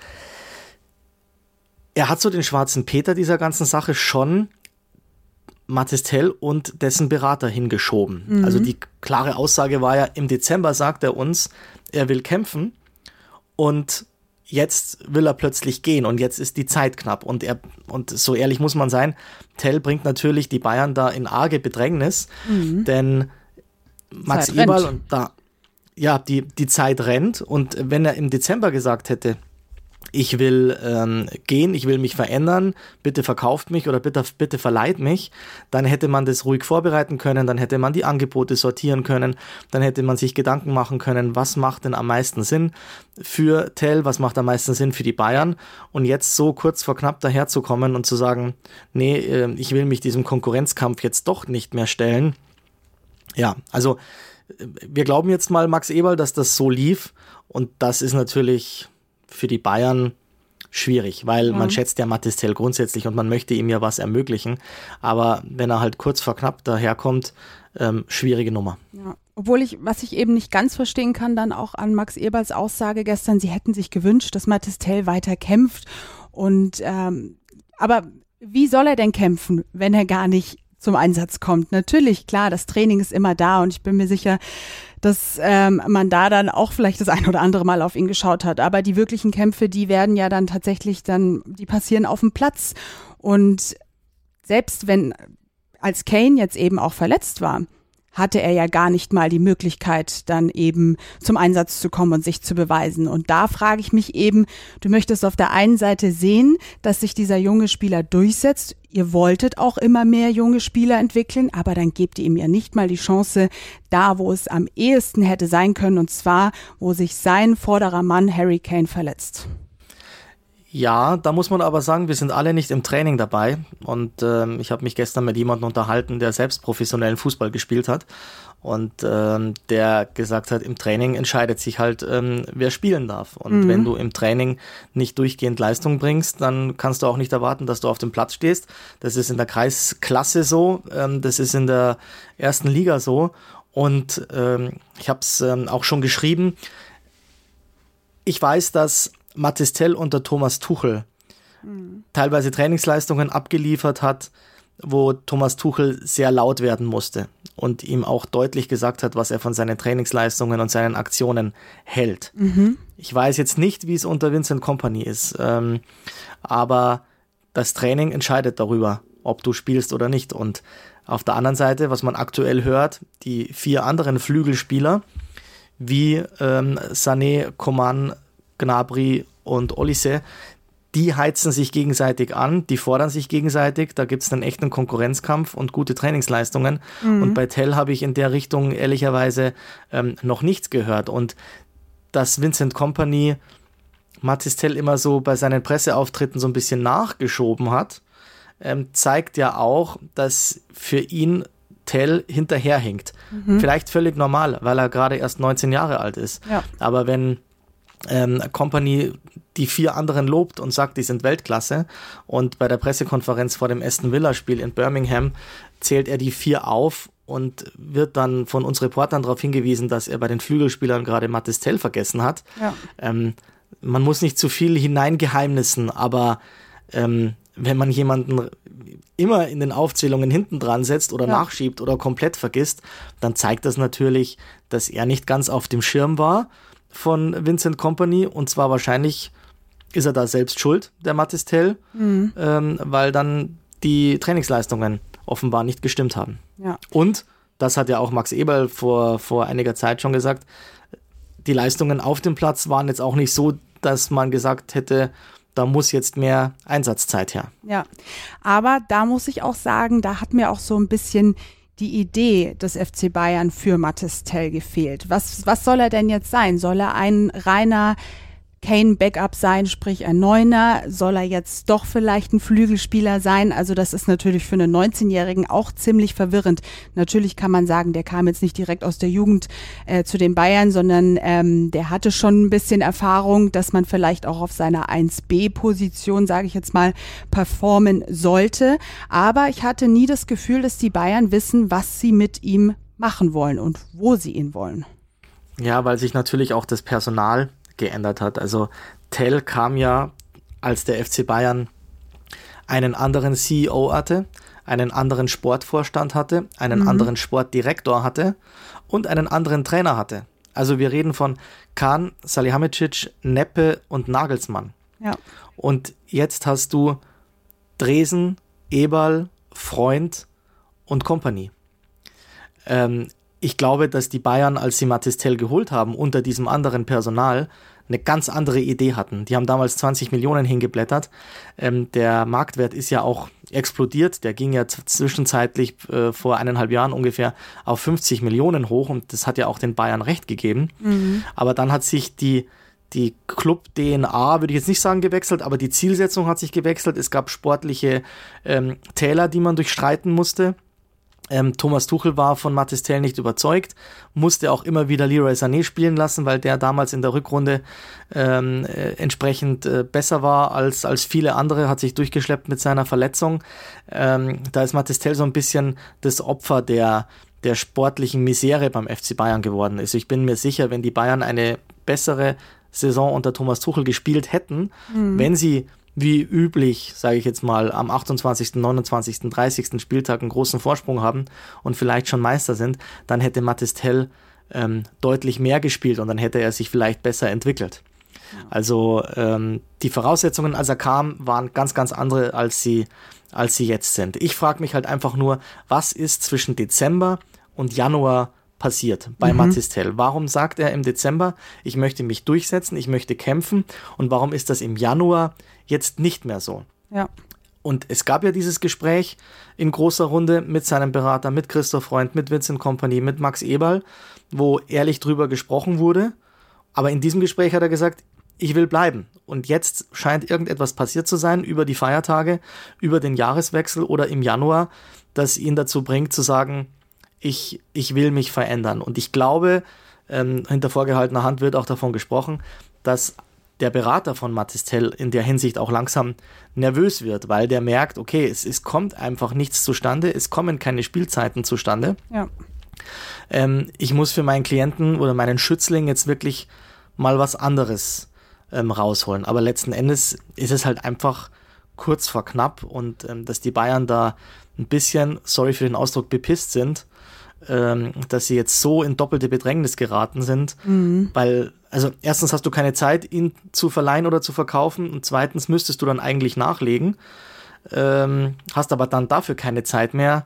Er hat so den schwarzen Peter dieser ganzen Sache schon Mathys Tel und dessen Berater hingeschoben. Also die klare Aussage war ja, im Dezember sagt er uns, er will kämpfen und jetzt will er plötzlich gehen und jetzt ist die Zeit knapp. Und so ehrlich muss man sein, Tel bringt natürlich die Bayern da in arge Bedrängnis, denn Max Eberl und die Zeit rennt. Und wenn er im Dezember gesagt hätte, ich will gehen, ich will mich verändern, bitte verkauft mich oder bitte verleiht mich, dann hätte man das ruhig vorbereiten können, dann hätte man die Angebote sortieren können, dann hätte man sich Gedanken machen können, was macht denn am meisten Sinn für Tel, was macht am meisten Sinn für die Bayern, und jetzt so kurz vor knapp daherzukommen und zu sagen, nee, ich will mich diesem Konkurrenzkampf jetzt doch nicht mehr stellen. Ja, also wir glauben jetzt mal Max Eberl, dass das so lief, und das ist natürlich für die Bayern schwierig, weil man schätzt ja Mathys Tel grundsätzlich und man möchte ihm ja was ermöglichen, aber wenn er halt kurz vor knapp daherkommt, schwierige Nummer. Ja. Obwohl was ich eben nicht ganz verstehen kann, dann auch an Max Eberls Aussage gestern, sie hätten sich gewünscht, dass Mathys Tel weiter kämpft, und aber wie soll er denn kämpfen, wenn er gar nicht zum Einsatz kommt. Natürlich, klar, das Training ist immer da und ich bin mir sicher, dass man da dann auch vielleicht das ein oder andere Mal auf ihn geschaut hat. Aber die wirklichen Kämpfe, die werden ja dann tatsächlich die passieren auf dem Platz. Und selbst wenn als Kane jetzt eben auch verletzt war, hatte er ja gar nicht mal die Möglichkeit, dann eben zum Einsatz zu kommen und sich zu beweisen. Und da frage ich mich eben, du möchtest auf der einen Seite sehen, dass sich dieser junge Spieler durchsetzt. Ihr wolltet auch immer mehr junge Spieler entwickeln, aber dann gebt ihr ihm ja nicht mal die Chance, da wo es am ehesten hätte sein können, und zwar, wo sich sein vorderer Mann Harry Kane verletzt. Ja, da muss man aber sagen, wir sind alle nicht im Training dabei und ich habe mich gestern mit jemandem unterhalten, der selbst professionellen Fußball gespielt hat und der gesagt hat, im Training entscheidet sich halt, wer spielen darf und wenn du im Training nicht durchgehend Leistung bringst, dann kannst du auch nicht erwarten, dass du auf dem Platz stehst. Das ist in der Kreisklasse so, das ist in der ersten Liga so und ich habe es auch schon geschrieben. Ich weiß, dass Mathys Tel unter Thomas Tuchel teilweise Trainingsleistungen abgeliefert hat, wo Thomas Tuchel sehr laut werden musste und ihm auch deutlich gesagt hat, was er von seinen Trainingsleistungen und seinen Aktionen hält. Ich weiß jetzt nicht, wie es unter Vincent Kompany ist, aber das Training entscheidet darüber, ob du spielst oder nicht. Und auf der anderen Seite, was man aktuell hört, die 4 anderen Flügelspieler wie Sané, Coman, Gnabry und Olise, die heizen sich gegenseitig an, die fordern sich gegenseitig, da gibt es einen echten Konkurrenzkampf und gute Trainingsleistungen. Und bei Tel habe ich in der Richtung ehrlicherweise noch nichts gehört. Und dass Vincent Kompany Mathys Tel immer so bei seinen Presseauftritten so ein bisschen nachgeschoben hat, zeigt ja auch, dass für ihn Tel hinterherhinkt. Vielleicht völlig normal, weil er gerade erst 19 Jahre alt ist. Ja. Aber wenn Kompany die 4 anderen lobt und sagt, die sind Weltklasse und bei der Pressekonferenz vor dem Aston Villa-Spiel in Birmingham zählt er die 4 auf und wird dann von uns Reportern darauf hingewiesen, dass er bei den Flügelspielern gerade Mathys Tel vergessen hat. Ja. Man muss nicht zu viel hineingeheimnissen, aber wenn man jemanden immer in den Aufzählungen hinten dran setzt oder nachschiebt oder komplett vergisst, dann zeigt das natürlich, dass er nicht ganz auf dem Schirm war von Vincent Kompany und zwar wahrscheinlich ist er da selbst schuld, der Mathys Tel, weil dann die Trainingsleistungen offenbar nicht gestimmt haben. Ja. Und, das hat ja auch Max Eberl vor einiger Zeit schon gesagt, die Leistungen auf dem Platz waren jetzt auch nicht so, dass man gesagt hätte, da muss jetzt mehr Einsatzzeit her. Ja, aber da muss ich auch sagen, da hat mir auch so ein bisschen die Idee des FC Bayern für Mathys Tel gefehlt. Was soll er denn jetzt sein? Soll er ein reiner Kane-Backup sein, sprich ein Neuner? Soll er jetzt doch vielleicht ein Flügelspieler sein? Also das ist natürlich für einen 19-Jährigen auch ziemlich verwirrend. Natürlich kann man sagen, der kam jetzt nicht direkt aus der Jugend zu den Bayern, sondern der hatte schon ein bisschen Erfahrung, dass man vielleicht auch auf seiner 1B-Position, sage ich jetzt mal, performen sollte. Aber ich hatte nie das Gefühl, dass die Bayern wissen, was sie mit ihm machen wollen und wo sie ihn wollen. Ja, weil sich natürlich auch das Personal geändert hat. Also Tel kam ja, als der FC Bayern einen anderen CEO hatte, einen anderen Sportvorstand hatte, einen anderen Sportdirektor hatte und einen anderen Trainer hatte. Also wir reden von Kahn, Salihamidzic, Neppe und Nagelsmann. Ja. Und jetzt hast du Dresen, Eberl, Freund und Kompany. Ich glaube, dass die Bayern, als sie Mathys Tel geholt haben, unter diesem anderen Personal eine ganz andere Idee hatten. Die haben damals 20 Millionen hingeblättert. Der Marktwert ist ja auch explodiert. Der ging ja zwischenzeitlich vor 1,5 Jahren ungefähr auf 50 Millionen hoch und das hat ja auch den Bayern recht gegeben. Aber dann hat sich die Club-DNA, würde ich jetzt nicht sagen gewechselt, aber die Zielsetzung hat sich gewechselt. Es gab sportliche Täler, die man durchstreiten musste. Thomas Tuchel war von Mathys Tel nicht überzeugt, musste auch immer wieder Leroy Sané spielen lassen, weil der damals in der Rückrunde entsprechend besser war als viele andere, hat sich durchgeschleppt mit seiner Verletzung. Da ist Mathys Tel so ein bisschen das Opfer der sportlichen Misere beim FC Bayern geworden ist. Ich bin mir sicher, wenn die Bayern eine bessere Saison unter Thomas Tuchel gespielt hätten, wenn sie wie üblich, sage ich jetzt mal, am 28., 29., 30. Spieltag einen großen Vorsprung haben und vielleicht schon Meister sind, dann hätte Mathys Tell deutlich mehr gespielt und dann hätte er sich vielleicht besser entwickelt. Also die Voraussetzungen, als er kam, waren ganz, ganz andere, als sie jetzt sind. Ich frage mich halt einfach nur, was ist zwischen Dezember und Januar passiert bei Mathys Tell? Warum sagt er im Dezember, ich möchte mich durchsetzen, ich möchte kämpfen, und warum ist das im Januar jetzt nicht mehr so? Ja. Und es gab ja dieses Gespräch in großer Runde mit seinem Berater, mit Christoph Freund, mit Vincent Kompany, mit Max Eberl, wo ehrlich drüber gesprochen wurde. Aber in diesem Gespräch hat er gesagt, ich will bleiben. Und jetzt scheint irgendetwas passiert zu sein über die Feiertage, über den Jahreswechsel oder im Januar, das ihn dazu bringt zu sagen, ich will mich verändern. Und ich glaube, hinter vorgehaltener Hand wird auch davon gesprochen, dass der Berater von Mathys Tell in der Hinsicht auch langsam nervös wird, weil der merkt, okay, es kommt einfach nichts zustande, es kommen keine Spielzeiten zustande. Ja. Ich muss für meinen Klienten oder meinen Schützling jetzt wirklich mal was anderes rausholen. Aber letzten Endes ist es halt einfach kurz vor knapp, und dass die Bayern da ein bisschen, sorry für den Ausdruck, bepisst sind, dass sie jetzt so in doppelte Bedrängnis geraten sind, weil, also erstens hast du keine Zeit, ihn zu verleihen oder zu verkaufen, und zweitens müsstest du dann eigentlich nachlegen, hast aber dann dafür keine Zeit mehr.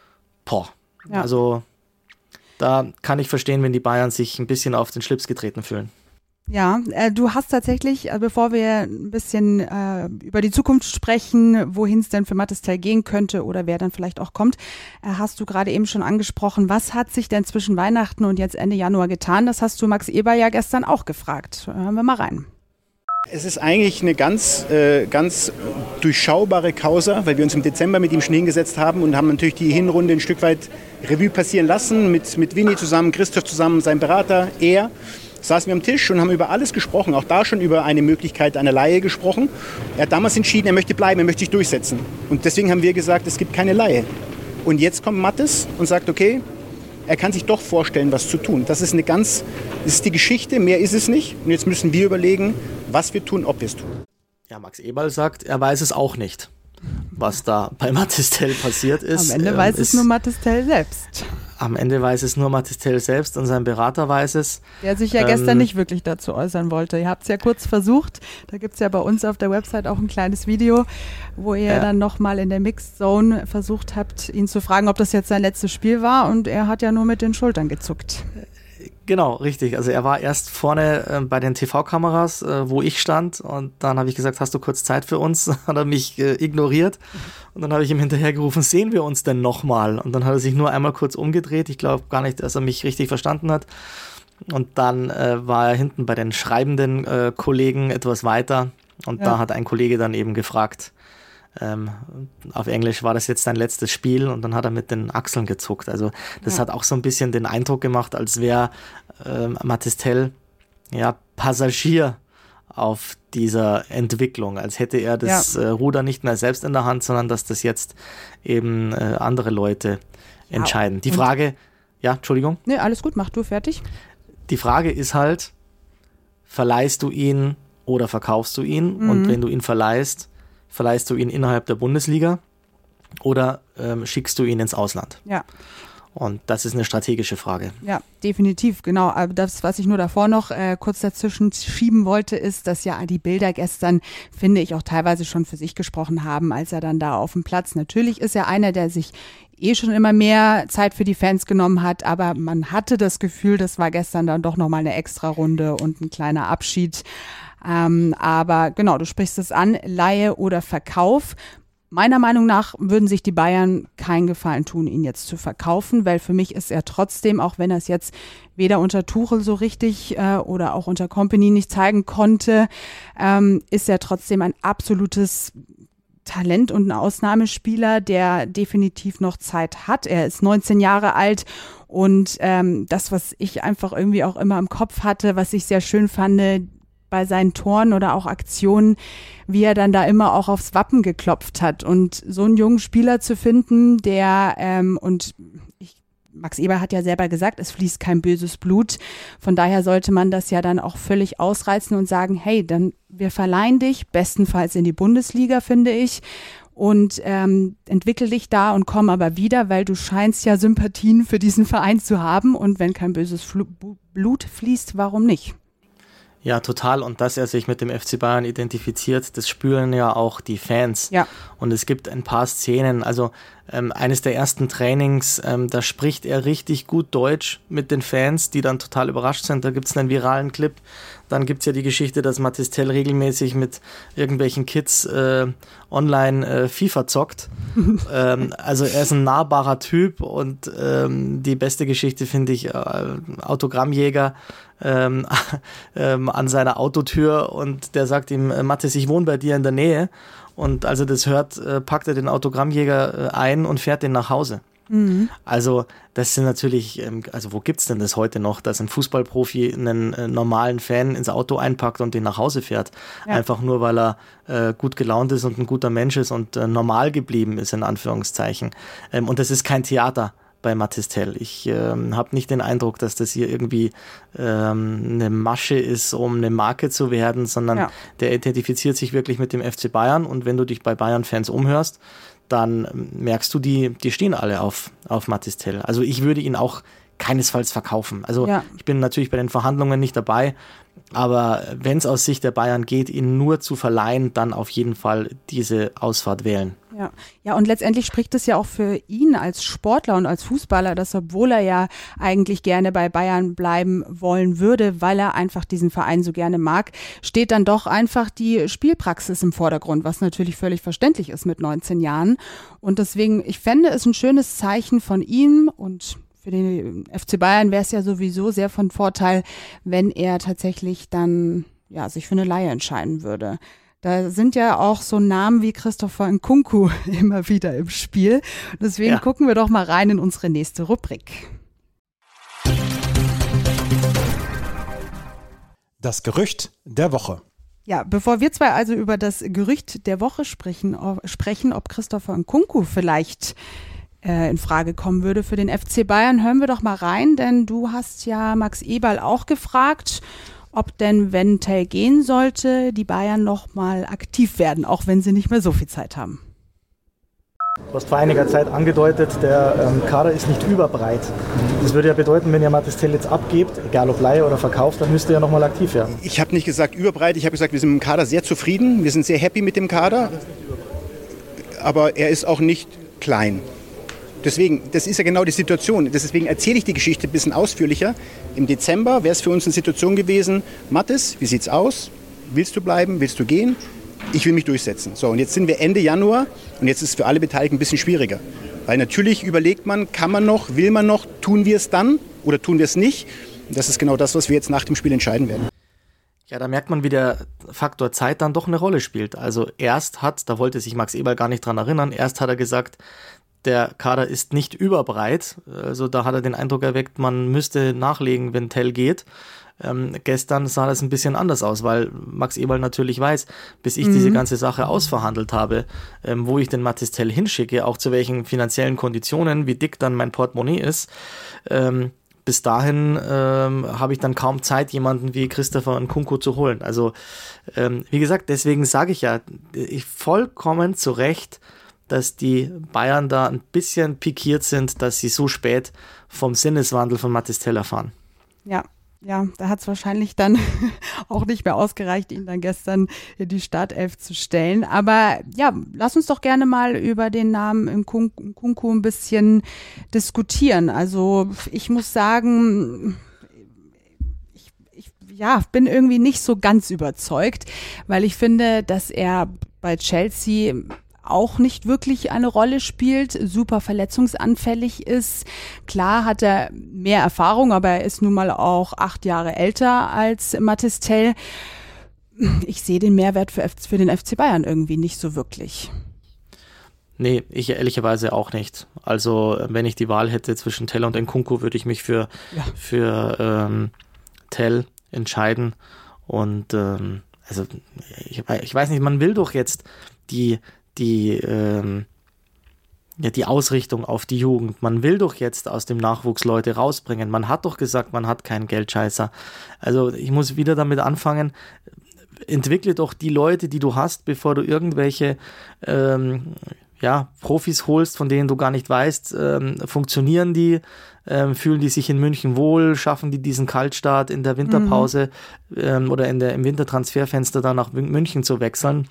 Ja. Also da kann ich verstehen, wenn die Bayern sich ein bisschen auf den Schlips getreten fühlen. Ja, du hast tatsächlich, bevor wir ein bisschen über die Zukunft sprechen, wohin es denn für Mathys Tell gehen könnte oder wer dann vielleicht auch kommt, hast du gerade eben schon angesprochen, was hat sich denn zwischen Weihnachten und jetzt Ende Januar getan? Das hast du Max Eberl ja gestern auch gefragt. Hören wir mal rein. Es ist eigentlich eine ganz durchschaubare Causa, weil wir uns im Dezember mit ihm schon hingesetzt haben und haben natürlich die Hinrunde ein Stück weit Revue passieren lassen, mit Winnie zusammen, Christoph zusammen, sein Berater, er. Saßen wir am Tisch und haben über alles gesprochen, auch da schon über eine Möglichkeit einer Leihe gesprochen. Er hat damals entschieden, er möchte bleiben, er möchte sich durchsetzen. Und deswegen haben wir gesagt, es gibt keine Leihe. Und jetzt kommt Mathys und sagt, okay, er kann sich doch vorstellen, was zu tun. Das ist die Geschichte, mehr ist es nicht. Und jetzt müssen wir überlegen, was wir tun, ob wir es tun. Ja, Max Eberl sagt, er weiß es auch nicht, was da bei Mathys Tell passiert ist. Am Ende weiß es nur Mathys Tell selbst. Am Ende weiß es nur Mathys Tell selbst und sein Berater weiß es. Der sich ja gestern nicht wirklich dazu äußern wollte. Ihr habt es ja kurz versucht. Da gibt es ja bei uns auf der Website auch ein kleines Video, wo ihr dann nochmal in der Mixed Zone versucht habt, ihn zu fragen, ob das jetzt sein letztes Spiel war. Und er hat ja nur mit den Schultern gezuckt. Genau, richtig. Also er war erst vorne bei den TV-Kameras, wo ich stand, und dann habe ich gesagt, hast du kurz Zeit für uns? Hat er mich ignoriert, und dann habe ich ihm hinterhergerufen, sehen wir uns denn nochmal? Und dann hat er sich nur einmal kurz umgedreht. Ich glaube gar nicht, dass er mich richtig verstanden hat. Und dann war er hinten bei den schreibenden Kollegen etwas weiter, und da hat ein Kollege dann eben gefragt, auf Englisch, war das jetzt dein letztes Spiel? Und dann hat er mit den Achseln gezuckt. Also das hat auch so ein bisschen den Eindruck gemacht, als wäre Mathys Tell Passagier auf dieser Entwicklung, als hätte er das Ruder nicht mehr selbst in der Hand, sondern dass das jetzt eben andere Leute entscheiden. Die Frage, Entschuldigung? Nee, alles gut, mach du fertig. Die Frage ist halt, verleihst du ihn oder verkaufst du ihn? Und wenn du ihn verleihst du ihn innerhalb der Bundesliga oder schickst du ihn ins Ausland? Ja. Und das ist eine strategische Frage. Ja, definitiv, genau. Aber das, was ich nur davor noch kurz dazwischen schieben wollte, ist, dass ja die Bilder gestern, finde ich, auch teilweise schon für sich gesprochen haben, als er dann da auf dem Platz. Natürlich ist er einer, der sich schon immer mehr Zeit für die Fans genommen hat, aber man hatte das Gefühl, das war gestern dann doch nochmal eine Extra-Runde und ein kleiner Abschied. Aber genau, du sprichst es an, Leihe oder Verkauf. Meiner Meinung nach würden sich die Bayern keinen Gefallen tun, ihn jetzt zu verkaufen, weil für mich ist er trotzdem, auch wenn er es jetzt weder unter Tuchel so richtig oder auch unter Kompany nicht zeigen konnte, ist er trotzdem ein absolutes Talent und ein Ausnahmespieler, der definitiv noch Zeit hat. Er ist 19 Jahre alt und das, was ich einfach irgendwie auch immer im Kopf hatte, was ich sehr schön fand, bei seinen Toren oder auch Aktionen, wie er dann da immer auch aufs Wappen geklopft hat. Und so einen jungen Spieler zu finden, der, und ich Max Eberl hat ja selber gesagt, es fließt kein böses Blut. Von daher sollte man das ja dann auch völlig ausreizen und sagen, hey, dann wir verleihen dich, bestenfalls in die Bundesliga, finde ich. Und entwickel dich da und komm aber wieder, weil du scheinst ja Sympathien für diesen Verein zu haben. Und wenn kein böses Blut fließt, warum nicht? Ja, total. Und dass er sich mit dem FC Bayern identifiziert, das spüren ja auch die Fans. Ja. Und es gibt ein paar Szenen, also eines der ersten Trainings, da spricht er richtig gut Deutsch mit den Fans, die dann total überrascht sind. Da gibt es einen viralen Clip. Dann gibt es ja die Geschichte, dass Mathys Tel regelmäßig mit irgendwelchen Kids online FIFA zockt. Also er ist ein nahbarer Typ und die beste Geschichte finde ich Autogrammjäger an seiner Autotür und der sagt ihm, Mathys, ich wohne bei dir in der Nähe. Und als er das hört, packt er den Autogrammjäger ein und fährt den nach Hause. Mhm. Also das sind natürlich, also wo gibt's denn das heute noch, dass ein Fußballprofi einen normalen Fan ins Auto einpackt und den nach Hause fährt? Ja. Einfach nur, weil er gut gelaunt ist und ein guter Mensch ist und normal geblieben ist, in Anführungszeichen. Und das ist kein Theater bei Mathys Tel. Ich habe nicht den Eindruck, dass das hier irgendwie eine Masche ist, um eine Marke zu werden, sondern der identifiziert sich wirklich mit dem FC Bayern und wenn du dich bei Bayern-Fans umhörst, dann merkst du, die stehen alle auf Mathys Tel. Also ich würde ihn auch keinesfalls verkaufen. Also ich bin natürlich bei den Verhandlungen nicht dabei, aber wenn es aus Sicht der Bayern geht, ihn nur zu verleihen, dann auf jeden Fall diese Ausfahrt wählen. Ja, und letztendlich spricht es ja auch für ihn als Sportler und als Fußballer, dass obwohl er ja eigentlich gerne bei Bayern bleiben wollen würde, weil er einfach diesen Verein so gerne mag, steht dann doch einfach die Spielpraxis im Vordergrund, was natürlich völlig verständlich ist mit 19 Jahren. Und deswegen, ich fände es ein schönes Zeichen von ihm und für den FC Bayern wäre es ja sowieso sehr von Vorteil, wenn er tatsächlich dann sich für eine Leihe entscheiden würde. Da sind ja auch so Namen wie Christopher Nkunku immer wieder im Spiel. Deswegen gucken wir doch mal rein in unsere nächste Rubrik. Das Gerücht der Woche. Ja, bevor wir zwei also über das Gerücht der Woche sprechen, ob Christopher Nkunku vielleicht in Frage kommen würde für den FC Bayern, hören wir doch mal rein, denn du hast ja Max Eberl auch gefragt, ob denn, wenn Tel gehen sollte, die Bayern noch mal aktiv werden, auch wenn sie nicht mehr so viel Zeit haben. Du hast vor einiger Zeit angedeutet, der Kader ist nicht überbreit. Das würde ja bedeuten, wenn ihr Mathys Tel jetzt abgebt, egal ob Leihe oder Verkauf, dann müsst ihr ja noch mal aktiv werden. Ich habe nicht gesagt überbreit, ich habe gesagt, wir sind mit dem Kader sehr zufrieden, wir sind sehr happy mit dem Kader, aber er ist auch nicht klein. Deswegen, das ist ja genau die Situation. Deswegen erzähle ich die Geschichte ein bisschen ausführlicher. Im Dezember wäre es für uns eine Situation gewesen, Mathys, wie sieht's aus? Willst du bleiben? Willst du gehen? Ich will mich durchsetzen. So, und jetzt sind wir Ende Januar und jetzt ist es für alle Beteiligten ein bisschen schwieriger. Weil natürlich überlegt man, kann man noch, will man noch, tun wir es dann oder tun wir es nicht? Und das ist genau das, was wir jetzt nach dem Spiel entscheiden werden. Ja, da merkt man, wie der Faktor Zeit dann doch eine Rolle spielt. Also da wollte sich Max Eberl gar nicht dran erinnern, erst hat er gesagt, der Kader ist nicht überbreit. Also da hat er den Eindruck erweckt, man müsste nachlegen, wenn Tel geht. Gestern sah das ein bisschen anders aus, weil Max Eberl natürlich weiß, bis ich diese ganze Sache ausverhandelt habe, wo ich den Mathys Tel hinschicke, auch zu welchen finanziellen Konditionen, wie dick dann mein Portemonnaie ist. Bis dahin habe ich dann kaum Zeit, jemanden wie Christopher Nkunku zu holen. Also wie gesagt, deswegen sage ich ja, vollkommen zu Recht, dass die Bayern da ein bisschen pikiert sind, dass sie so spät vom Sinneswandel von Mathys Tel erfahren. Ja, da hat es wahrscheinlich dann auch nicht mehr ausgereicht, ihn dann gestern in die Startelf zu stellen. Aber ja, lass uns doch gerne mal über den Namen Nkunku ein bisschen diskutieren. Also ich muss sagen, ich bin irgendwie nicht so ganz überzeugt, weil ich finde, dass er bei Chelsea auch nicht wirklich eine Rolle spielt, super verletzungsanfällig ist. Klar hat er mehr Erfahrung, aber er ist nun mal auch 8 Jahre älter als Mathys Tel. Ich sehe den Mehrwert für den FC Bayern irgendwie nicht so wirklich. Nee, ich ehrlicherweise auch nicht. Also wenn ich die Wahl hätte zwischen Tel und Nkunku, würde ich mich für Tel entscheiden. Und also ich weiß nicht, man will doch jetzt die die Ausrichtung auf die Jugend. Man will doch jetzt aus dem Nachwuchs Leute rausbringen. Man hat doch gesagt, man hat keinen Geldscheißer. Also ich muss wieder damit anfangen, entwickle doch die Leute, die du hast, bevor du irgendwelche Profis holst, von denen du gar nicht weißt, funktionieren die, fühlen die sich in München wohl, schaffen die diesen Kaltstart in der Winterpause oder im Wintertransferfenster dann nach München zu wechseln.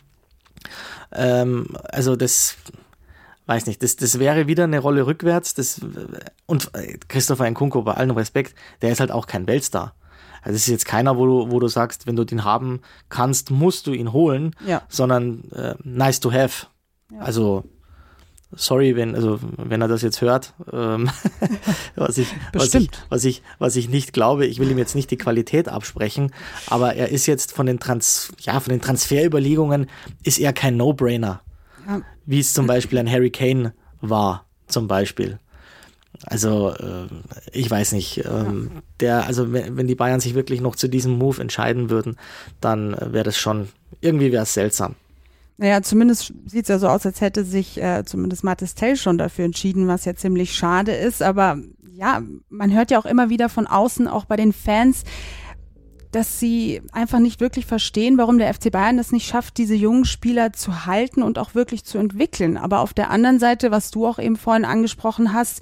Also das, weiß nicht, das wäre wieder eine Rolle rückwärts. Und Christopher Nkunku, bei allem Respekt, der ist halt auch kein Weltstar. Also es ist jetzt keiner, wo du sagst, wenn du den haben kannst, musst du ihn holen, sondern nice to have. Ja. Also sorry, wenn er das jetzt hört, was ich nicht glaube, ich will ihm jetzt nicht die Qualität absprechen, aber er ist jetzt von den Transferüberlegungen ist er kein No-Brainer, wie es zum Beispiel ein Harry Kane war, zum Beispiel. Also ich weiß nicht, wenn die Bayern sich wirklich noch zu diesem Move entscheiden würden, dann wäre das schon, irgendwie wäre es seltsam. Naja, zumindest sieht es ja so aus, als hätte sich zumindest Mathys Tel schon dafür entschieden, was ja ziemlich schade ist. Aber ja, man hört ja auch immer wieder von außen, auch bei den Fans, dass sie einfach nicht wirklich verstehen, warum der FC Bayern es nicht schafft, diese jungen Spieler zu halten und auch wirklich zu entwickeln. Aber auf der anderen Seite, was du auch eben vorhin angesprochen hast,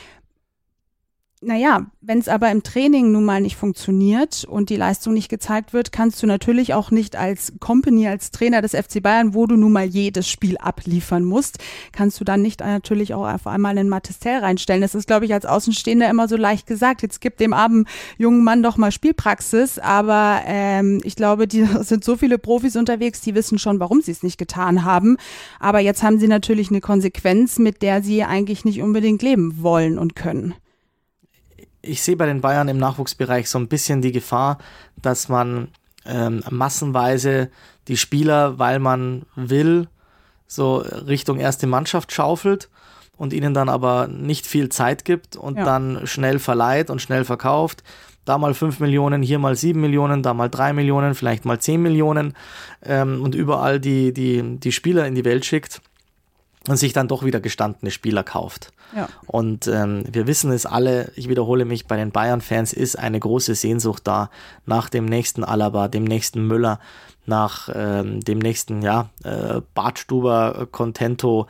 naja, wenn es aber im Training nun mal nicht funktioniert und die Leistung nicht gezeigt wird, kannst du natürlich auch nicht als Company, als Trainer des FC Bayern, wo du nun mal jedes Spiel abliefern musst, kannst du dann nicht natürlich auch auf einmal einen Mathys Tel reinstellen. Das ist, glaube ich, als Außenstehender immer so leicht gesagt. Jetzt gibt dem armen jungen Mann doch mal Spielpraxis, aber ich glaube, die sind so viele Profis unterwegs, die wissen schon, warum sie es nicht getan haben. Aber jetzt haben sie natürlich eine Konsequenz, mit der sie eigentlich nicht unbedingt leben wollen und können. Ich sehe bei den Bayern im Nachwuchsbereich so ein bisschen die Gefahr, dass man massenweise die Spieler, weil man will, so Richtung erste Mannschaft schaufelt und ihnen dann aber nicht viel Zeit gibt und dann schnell verleiht und schnell verkauft. Da mal 5 Millionen, hier mal 7 Millionen, da mal 3 Millionen, vielleicht mal 10 Millionen und überall die Spieler in die Welt schickt und sich dann doch wieder gestandene Spieler kauft. Ja. Und wir wissen es alle, ich wiederhole mich, bei den Bayern-Fans ist eine große Sehnsucht da nach dem nächsten Alaba, dem nächsten Müller, nach dem nächsten Bartstuber, Contento,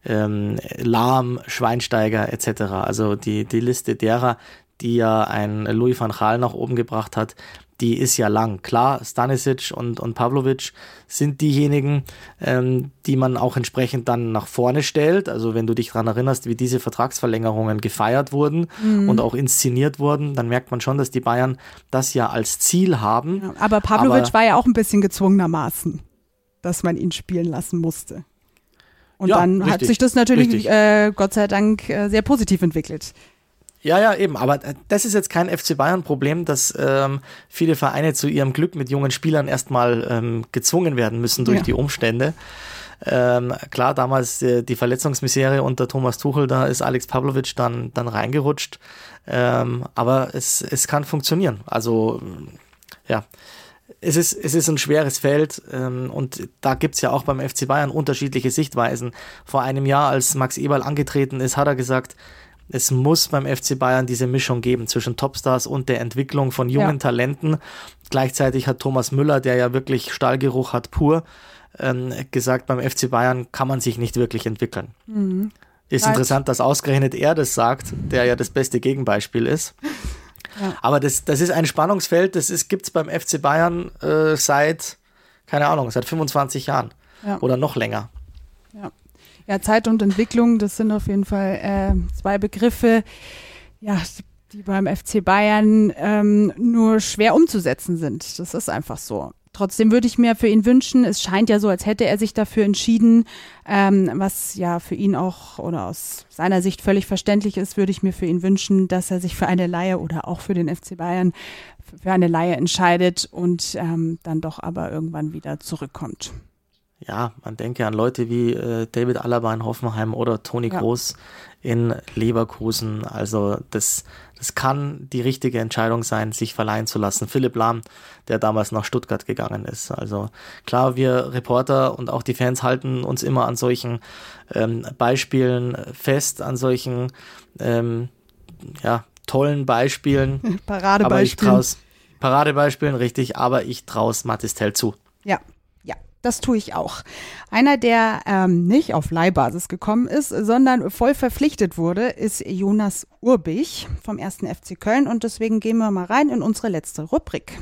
Lahm, Schweinsteiger etc. Also die Liste derer, die ja ein Louis van Gaal nach oben gebracht hat, die ist ja lang. Klar, Stanisic und Pavlovic sind diejenigen, die man auch entsprechend dann nach vorne stellt. Also wenn du dich daran erinnerst, wie diese Vertragsverlängerungen gefeiert wurden und auch inszeniert wurden, dann merkt man schon, dass die Bayern das ja als Ziel haben. Ja, aber Pavlovic war ja auch ein bisschen gezwungenermaßen, dass man ihn spielen lassen musste. Und dann hat sich das natürlich, Gott sei Dank, sehr positiv entwickelt. Ja, eben, aber das ist jetzt kein FC Bayern-Problem, dass viele Vereine zu ihrem Glück mit jungen Spielern erstmal gezwungen werden müssen durch die Umstände. Klar, damals die Verletzungsmisere unter Thomas Tuchel, da ist Alex Pavlovic dann reingerutscht, aber es kann funktionieren. Also ja, es ist ein schweres Feld und da gibt's ja auch beim FC Bayern unterschiedliche Sichtweisen. Vor einem Jahr, als Max Eberl angetreten ist, hat er gesagt, es muss beim FC Bayern diese Mischung geben zwischen Topstars und der Entwicklung von jungen Talenten. Gleichzeitig hat Thomas Müller, der ja wirklich Stallgeruch hat pur, gesagt, beim FC Bayern kann man sich nicht wirklich entwickeln. Mhm. Ist interessant, dass ausgerechnet er das sagt, der ja das beste Gegenbeispiel ist. Ja. Aber das ist ein Spannungsfeld, gibt es beim FC Bayern seit 25 Jahren oder noch länger. Ja, Zeit und Entwicklung, das sind auf jeden Fall zwei Begriffe, die beim FC Bayern nur schwer umzusetzen sind. Das ist einfach so. Trotzdem würde ich mir für ihn wünschen, es scheint ja so, als hätte er sich dafür entschieden, was ja für ihn auch oder aus seiner Sicht völlig verständlich ist, würde ich mir für ihn wünschen, dass er sich für eine Leihe oder auch für den FC Bayern für eine Leihe entscheidet und dann doch aber irgendwann wieder zurückkommt. Ja, man denke an Leute wie David Alaba in Hoffenheim oder Toni Kroos in Leverkusen. Also das kann die richtige Entscheidung sein, sich verleihen zu lassen. Philipp Lahm, der damals nach Stuttgart gegangen ist. Also klar, wir Reporter und auch die Fans halten uns immer an solchen Beispielen fest, an solchen tollen Beispielen. Paradebeispielen, richtig, aber ich traue es Mathys Tell zu. Ja, das tue ich auch. Einer, der nicht auf Leihbasis gekommen ist, sondern voll verpflichtet wurde, ist Jonas Urbich vom 1. FC Köln. Und deswegen gehen wir mal rein in unsere letzte Rubrik.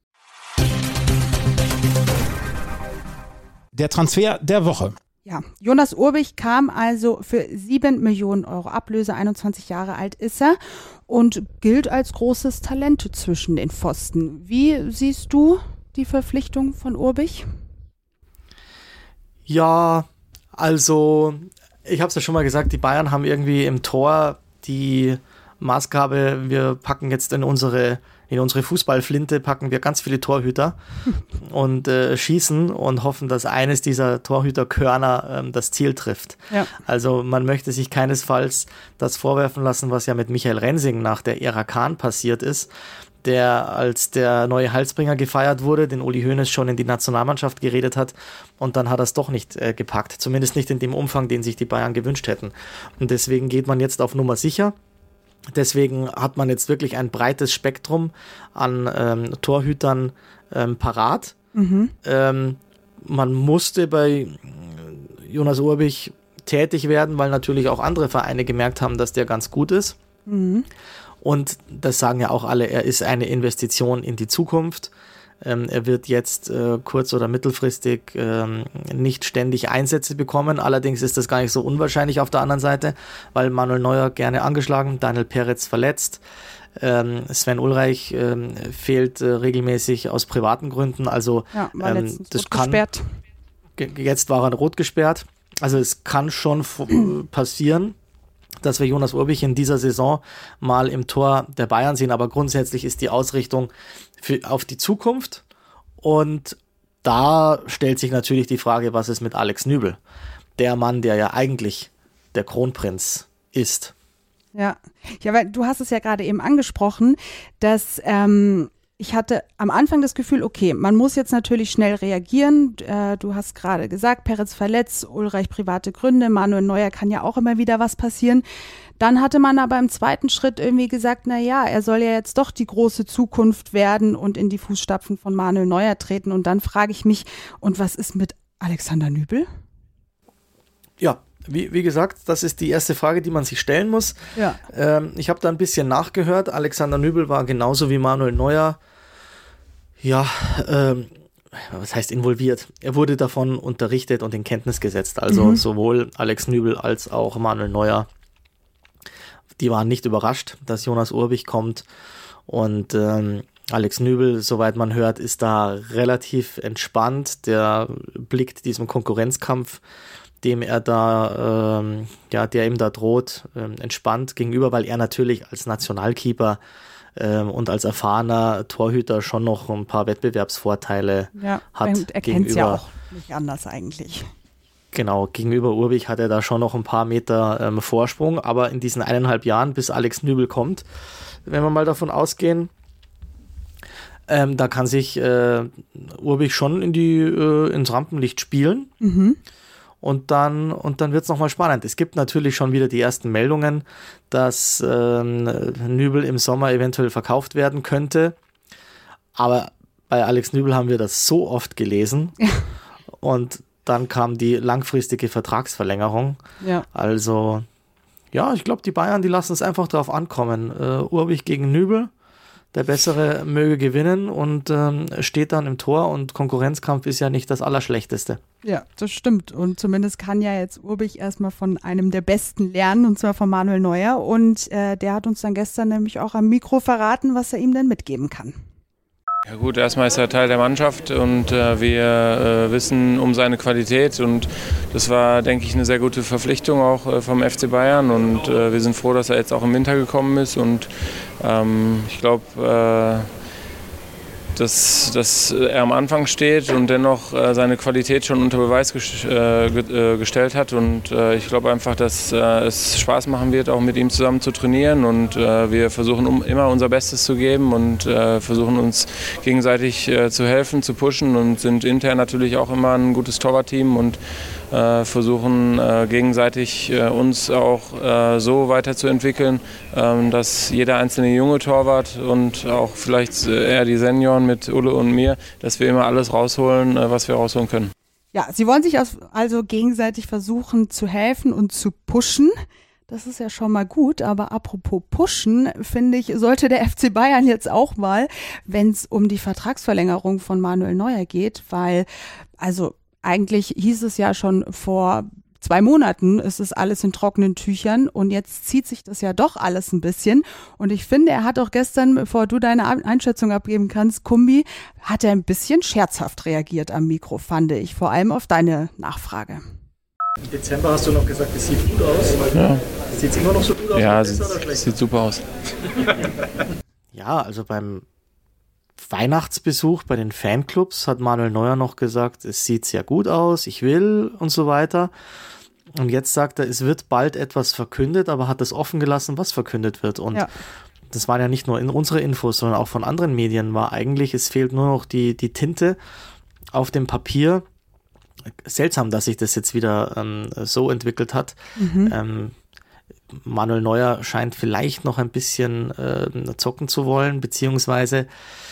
Der Transfer der Woche. Ja, Jonas Urbich kam also für 7 Millionen Euro Ablöse, 21 Jahre alt ist er und gilt als großes Talent zwischen den Pfosten. Wie siehst du die Verpflichtung von Urbich? Ja, also ich habe es ja schon mal gesagt, die Bayern haben irgendwie im Tor die Maßgabe, wir packen jetzt in unsere Fußballflinte, packen wir ganz viele Torhüter und schießen und hoffen, dass eines dieser Torhüterkörner das Ziel trifft. Ja. Also man möchte sich keinesfalls das vorwerfen lassen, was ja mit Michael Rensing nach der Ära Kahn passiert ist, der als der neue Halsbringer gefeiert wurde, den Uli Hoeneß schon in die Nationalmannschaft geredet hat und dann hat er es doch nicht gepackt. Zumindest nicht in dem Umfang, den sich die Bayern gewünscht hätten. Und deswegen geht man jetzt auf Nummer sicher. Deswegen hat man jetzt wirklich ein breites Spektrum an Torhütern parat. Mhm. Man musste bei Jonas Urbich tätig werden, weil natürlich auch andere Vereine gemerkt haben, dass der ganz gut ist. Mhm. Und das sagen ja auch alle, er ist eine Investition in die Zukunft. Er wird jetzt kurz- oder mittelfristig nicht ständig Einsätze bekommen. Allerdings ist das gar nicht so unwahrscheinlich auf der anderen Seite, weil Manuel Neuer gerne angeschlagen, Daniel Peretz verletzt. Sven Ulreich fehlt regelmäßig aus privaten Gründen. Also das kann. Jetzt war er rot gesperrt. Also es kann schon passieren, dass wir Jonas Urbich in dieser Saison mal im Tor der Bayern sehen, aber grundsätzlich ist die Ausrichtung auf die Zukunft und da stellt sich natürlich die Frage, was ist mit Alex Nübel, der Mann, der ja eigentlich der Kronprinz ist. Ja, weil du hast es ja gerade eben angesprochen, dass ich hatte am Anfang das Gefühl, okay, man muss jetzt natürlich schnell reagieren. Du hast gerade gesagt, Peretz verletzt, Ulreich private Gründe, Manuel Neuer kann ja auch immer wieder was passieren. Dann hatte man aber im zweiten Schritt irgendwie gesagt, er soll ja jetzt doch die große Zukunft werden und in die Fußstapfen von Manuel Neuer treten. Und dann frage ich mich, und was ist mit Alexander Nübel? Ja, wie gesagt, das ist die erste Frage, die man sich stellen muss. Ja. Ich habe da ein bisschen nachgehört. Alexander Nübel war genauso wie Manuel Neuer, was heißt involviert? Er wurde davon unterrichtet und in Kenntnis gesetzt. Also sowohl Alex Nübel als auch Manuel Neuer, die waren nicht überrascht, dass Jonas Urbich kommt. Und Alex Nübel, soweit man hört, ist da relativ entspannt. Der blickt diesem Konkurrenzkampf, der ihm da droht, entspannt gegenüber, weil er natürlich als Nationalkeeper und als erfahrener Torhüter schon noch ein paar Wettbewerbsvorteile hat. Und er kennt es ja auch nicht anders eigentlich. Genau, gegenüber Urbich hat er da schon noch ein paar Meter Vorsprung, aber in diesen 1,5 Jahren, bis Alex Nübel kommt, wenn wir mal davon ausgehen, da kann sich Urbich schon ins Rampenlicht spielen. Mhm. Und dann wird es nochmal spannend. Es gibt natürlich schon wieder die ersten Meldungen, dass Nübel im Sommer eventuell verkauft werden könnte. Aber bei Alex Nübel haben wir das so oft gelesen. Ja. Und dann kam die langfristige Vertragsverlängerung. Ja. Also, ich glaube, die Bayern, die lassen es einfach drauf ankommen. Urbich gegen Nübel. Der Bessere möge gewinnen und steht dann im Tor und Konkurrenzkampf ist ja nicht das Allerschlechteste. Ja, das stimmt. Und zumindest kann ja jetzt Urbich erstmal von einem der Besten lernen, und zwar von Manuel Neuer. Und der hat uns dann gestern nämlich auch am Mikro verraten, was er ihm denn mitgeben kann. Ja gut, erstmal ist er Teil der Mannschaft und wir wissen um seine Qualität und das war, denke ich, eine sehr gute Verpflichtung auch vom FC Bayern und wir sind froh, dass er jetzt auch im Winter gekommen ist und ich glaube, dass er am Anfang steht und dennoch seine Qualität schon unter Beweis gestellt hat. Und ich glaube einfach, dass es Spaß machen wird, auch mit ihm zusammen zu trainieren. Und wir versuchen immer unser Bestes zu geben und versuchen uns gegenseitig zu helfen, zu pushen und sind intern natürlich auch immer ein gutes Torwartteam und versuchen gegenseitig uns auch so weiterzuentwickeln, dass jeder einzelne junge Torwart und auch vielleicht eher die Senioren mit Ulle und mir, dass wir immer alles rausholen, was wir rausholen können. Ja, sie wollen sich also gegenseitig versuchen zu helfen und zu pushen. Das ist ja schon mal gut, aber apropos pushen, finde ich, sollte der FC Bayern jetzt auch mal, wenn es um die Vertragsverlängerung von Manuel Neuer geht, weil, also eigentlich hieß es ja schon vor 2 Monaten, es ist alles in trockenen Tüchern und jetzt zieht sich das ja doch alles ein bisschen. Und ich finde, er hat auch gestern, bevor du deine Einschätzung abgeben kannst, Kumbi, hat er ein bisschen scherzhaft reagiert am Mikro, fand ich, vor allem auf deine Nachfrage. Im Dezember hast du noch gesagt, es sieht gut aus. Ja. Sieht es immer noch so gut aus? Ja, sieht super aus. Ja, also beim Weihnachtsbesuch bei den Fanclubs hat Manuel Neuer noch gesagt, es sieht sehr gut aus, ich will und so weiter. Und jetzt sagt er, es wird bald etwas verkündet, aber hat das offen gelassen, was verkündet wird. Und das waren ja nicht nur in unsere Infos, sondern auch von anderen Medien, war eigentlich, es fehlt nur noch die Tinte auf dem Papier. Seltsam, dass sich das jetzt wieder so entwickelt hat. Manuel Neuer scheint vielleicht noch ein bisschen zocken zu wollen, beziehungsweise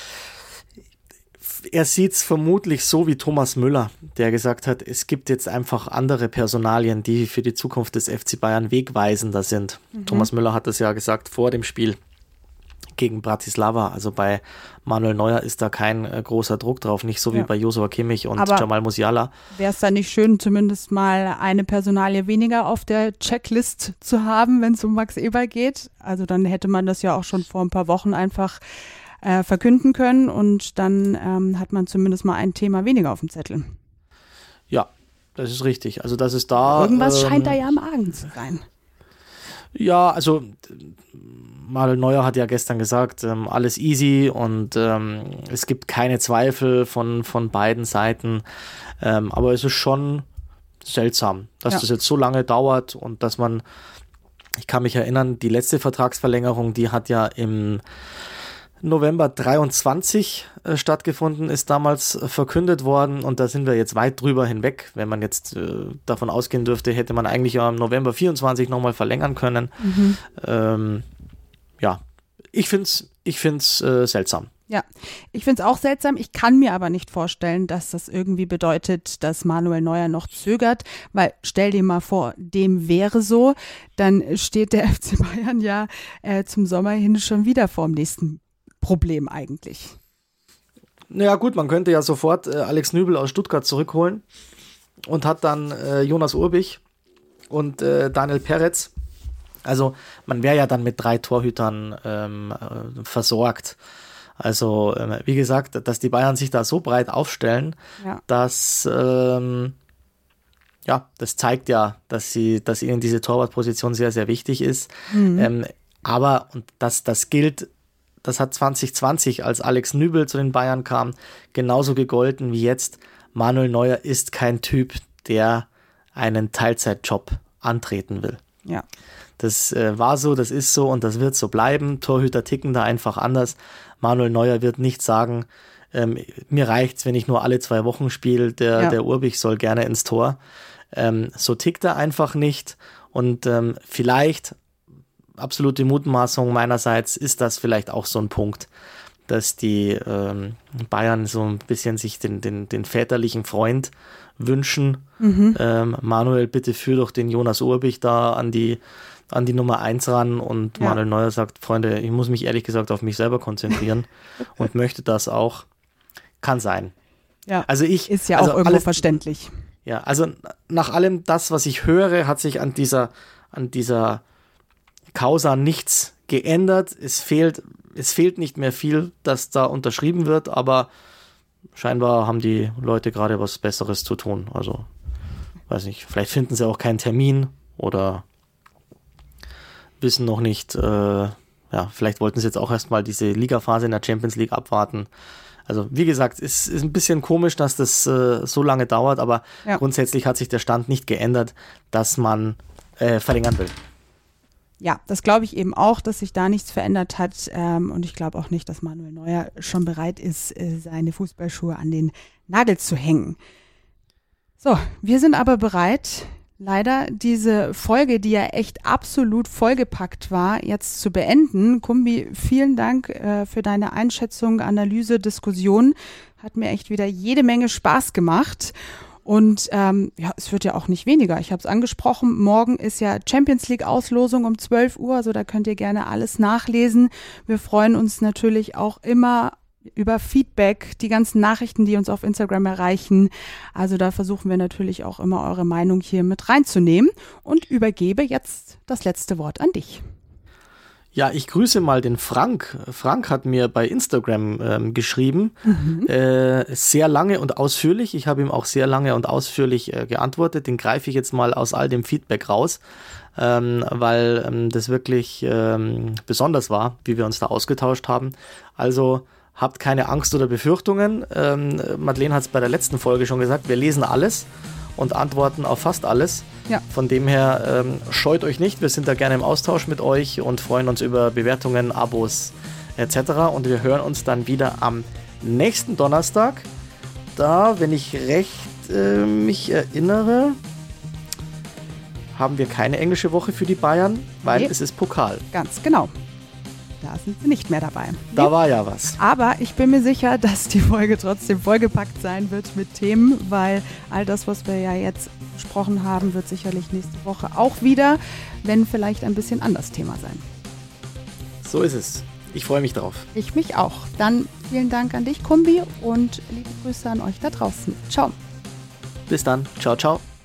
er sieht es vermutlich so wie Thomas Müller, der gesagt hat, es gibt jetzt einfach andere Personalien, die für die Zukunft des FC Bayern wegweisender sind. Thomas Müller hat das ja gesagt vor dem Spiel gegen Bratislava. Also bei Manuel Neuer ist da kein großer Druck drauf, nicht so wie bei Joshua Kimmich und Jamal Musiala. Wäre es da nicht schön, zumindest mal eine Personalie weniger auf der Checklist zu haben, wenn es um Max Eberl geht? Also dann hätte man das ja auch schon vor ein paar Wochen einfach verkünden können und dann hat man zumindest mal ein Thema weniger auf dem Zettel. Ja, das ist richtig. Also das ist da. Irgendwas scheint da ja am Argen zu sein. Ja, also Manuel Neuer hat ja gestern gesagt, alles easy und es gibt keine Zweifel von beiden Seiten. Aber es ist schon seltsam, dass das jetzt so lange dauert und dass man, ich kann mich erinnern, die letzte Vertragsverlängerung, die hat ja im November 23 stattgefunden, ist damals verkündet worden und da sind wir jetzt weit drüber hinweg. Wenn man jetzt davon ausgehen dürfte, hätte man eigentlich ja im November 24 nochmal verlängern können. Ja, ich find's seltsam. Ja, ich finde es auch seltsam. Ich kann mir aber nicht vorstellen, dass das irgendwie bedeutet, dass Manuel Neuer noch zögert, weil stell dir mal vor, dem wäre so, dann steht der FC Bayern ja zum Sommer hin schon wieder vor dem nächsten Problem eigentlich. Naja gut, man könnte ja sofort Alex Nübel aus Stuttgart zurückholen und hat dann Jonas Urbich und Daniel Peretz. Also man wäre ja dann mit 3 Torhütern versorgt. Also wie gesagt, dass die Bayern sich da so breit aufstellen, dass das zeigt ja, dass ihnen diese Torwartposition sehr, sehr wichtig ist. Aber, und das gilt, das hat 2020, als Alex Nübel zu den Bayern kam, genauso gegolten wie jetzt. Manuel Neuer ist kein Typ, der einen Teilzeitjob antreten will. Ja. Das war so, das ist so und das wird so bleiben. Torhüter ticken da einfach anders. Manuel Neuer wird nicht sagen, mir reicht's, wenn ich nur alle 2 Wochen spiele, der Urbich soll gerne ins Tor. So tickt er einfach nicht und vielleicht, absolute Mutmaßung meinerseits, ist das vielleicht auch so ein Punkt, dass die Bayern so ein bisschen sich den väterlichen Freund wünschen. Manuel, bitte führ doch den Jonas Urbich da an die Nummer 1 ran und Manuel Neuer sagt, Freunde, ich muss mich ehrlich gesagt auf mich selber konzentrieren und möchte das auch. Kann sein. Ja, also ist ja auch irgendwo verständlich. Ja, also nach allem das, was ich höre, hat sich an dieser Causa nichts geändert. Es fehlt nicht mehr viel, dass da unterschrieben wird, aber scheinbar haben die Leute gerade was Besseres zu tun. Also, weiß nicht, vielleicht finden sie auch keinen Termin oder wissen noch nicht, vielleicht wollten sie jetzt auch erstmal diese Ligaphase in der Champions League abwarten. Also wie gesagt, es ist ein bisschen komisch, dass das so lange dauert, aber grundsätzlich hat sich der Stand nicht geändert, dass man verlängern will. Ja, das glaube ich eben auch, dass sich da nichts verändert hat. Und ich glaube auch nicht, dass Manuel Neuer schon bereit ist, seine Fußballschuhe an den Nagel zu hängen. So, wir sind aber bereit, leider diese Folge, die ja echt absolut vollgepackt war, jetzt zu beenden. Kumbi, vielen Dank für deine Einschätzung, Analyse, Diskussion. Hat mir echt wieder jede Menge Spaß gemacht. Und es wird ja auch nicht weniger. Ich habe es angesprochen, morgen ist ja Champions League Auslosung um 12 Uhr, also da könnt ihr gerne alles nachlesen. Wir freuen uns natürlich auch immer über Feedback, die ganzen Nachrichten, die uns auf Instagram erreichen. Also da versuchen wir natürlich auch immer eure Meinung hier mit reinzunehmen und übergebe jetzt das letzte Wort an dich. Ja, ich grüße mal den Frank. Frank hat mir bei Instagram geschrieben, sehr lange und ausführlich. Ich habe ihm auch sehr lange und ausführlich geantwortet. Den greife ich jetzt mal aus all dem Feedback raus, weil das wirklich besonders war, wie wir uns da ausgetauscht haben. Also habt keine Angst oder Befürchtungen. Madeleine hat es bei der letzten Folge schon gesagt, wir lesen alles und antworten auf fast alles. Ja. Von dem her scheut euch nicht, wir sind da gerne im Austausch mit euch und freuen uns über Bewertungen, Abos etc. Und wir hören uns dann wieder am nächsten Donnerstag. Da, wenn ich recht mich erinnere, haben wir keine englische Woche für die Bayern, weil es ist Pokal. Ganz genau. Da sind sie nicht mehr dabei. Da war ja was. Aber ich bin mir sicher, dass die Folge trotzdem vollgepackt sein wird mit Themen, weil all das, was wir ja jetzt besprochen haben, wird sicherlich nächste Woche auch wieder, wenn vielleicht ein bisschen anders Thema sein. So ist es. Ich freue mich drauf. Ich mich auch. Dann vielen Dank an dich, Kumbi, und liebe Grüße an euch da draußen. Ciao. Bis dann. Ciao, ciao.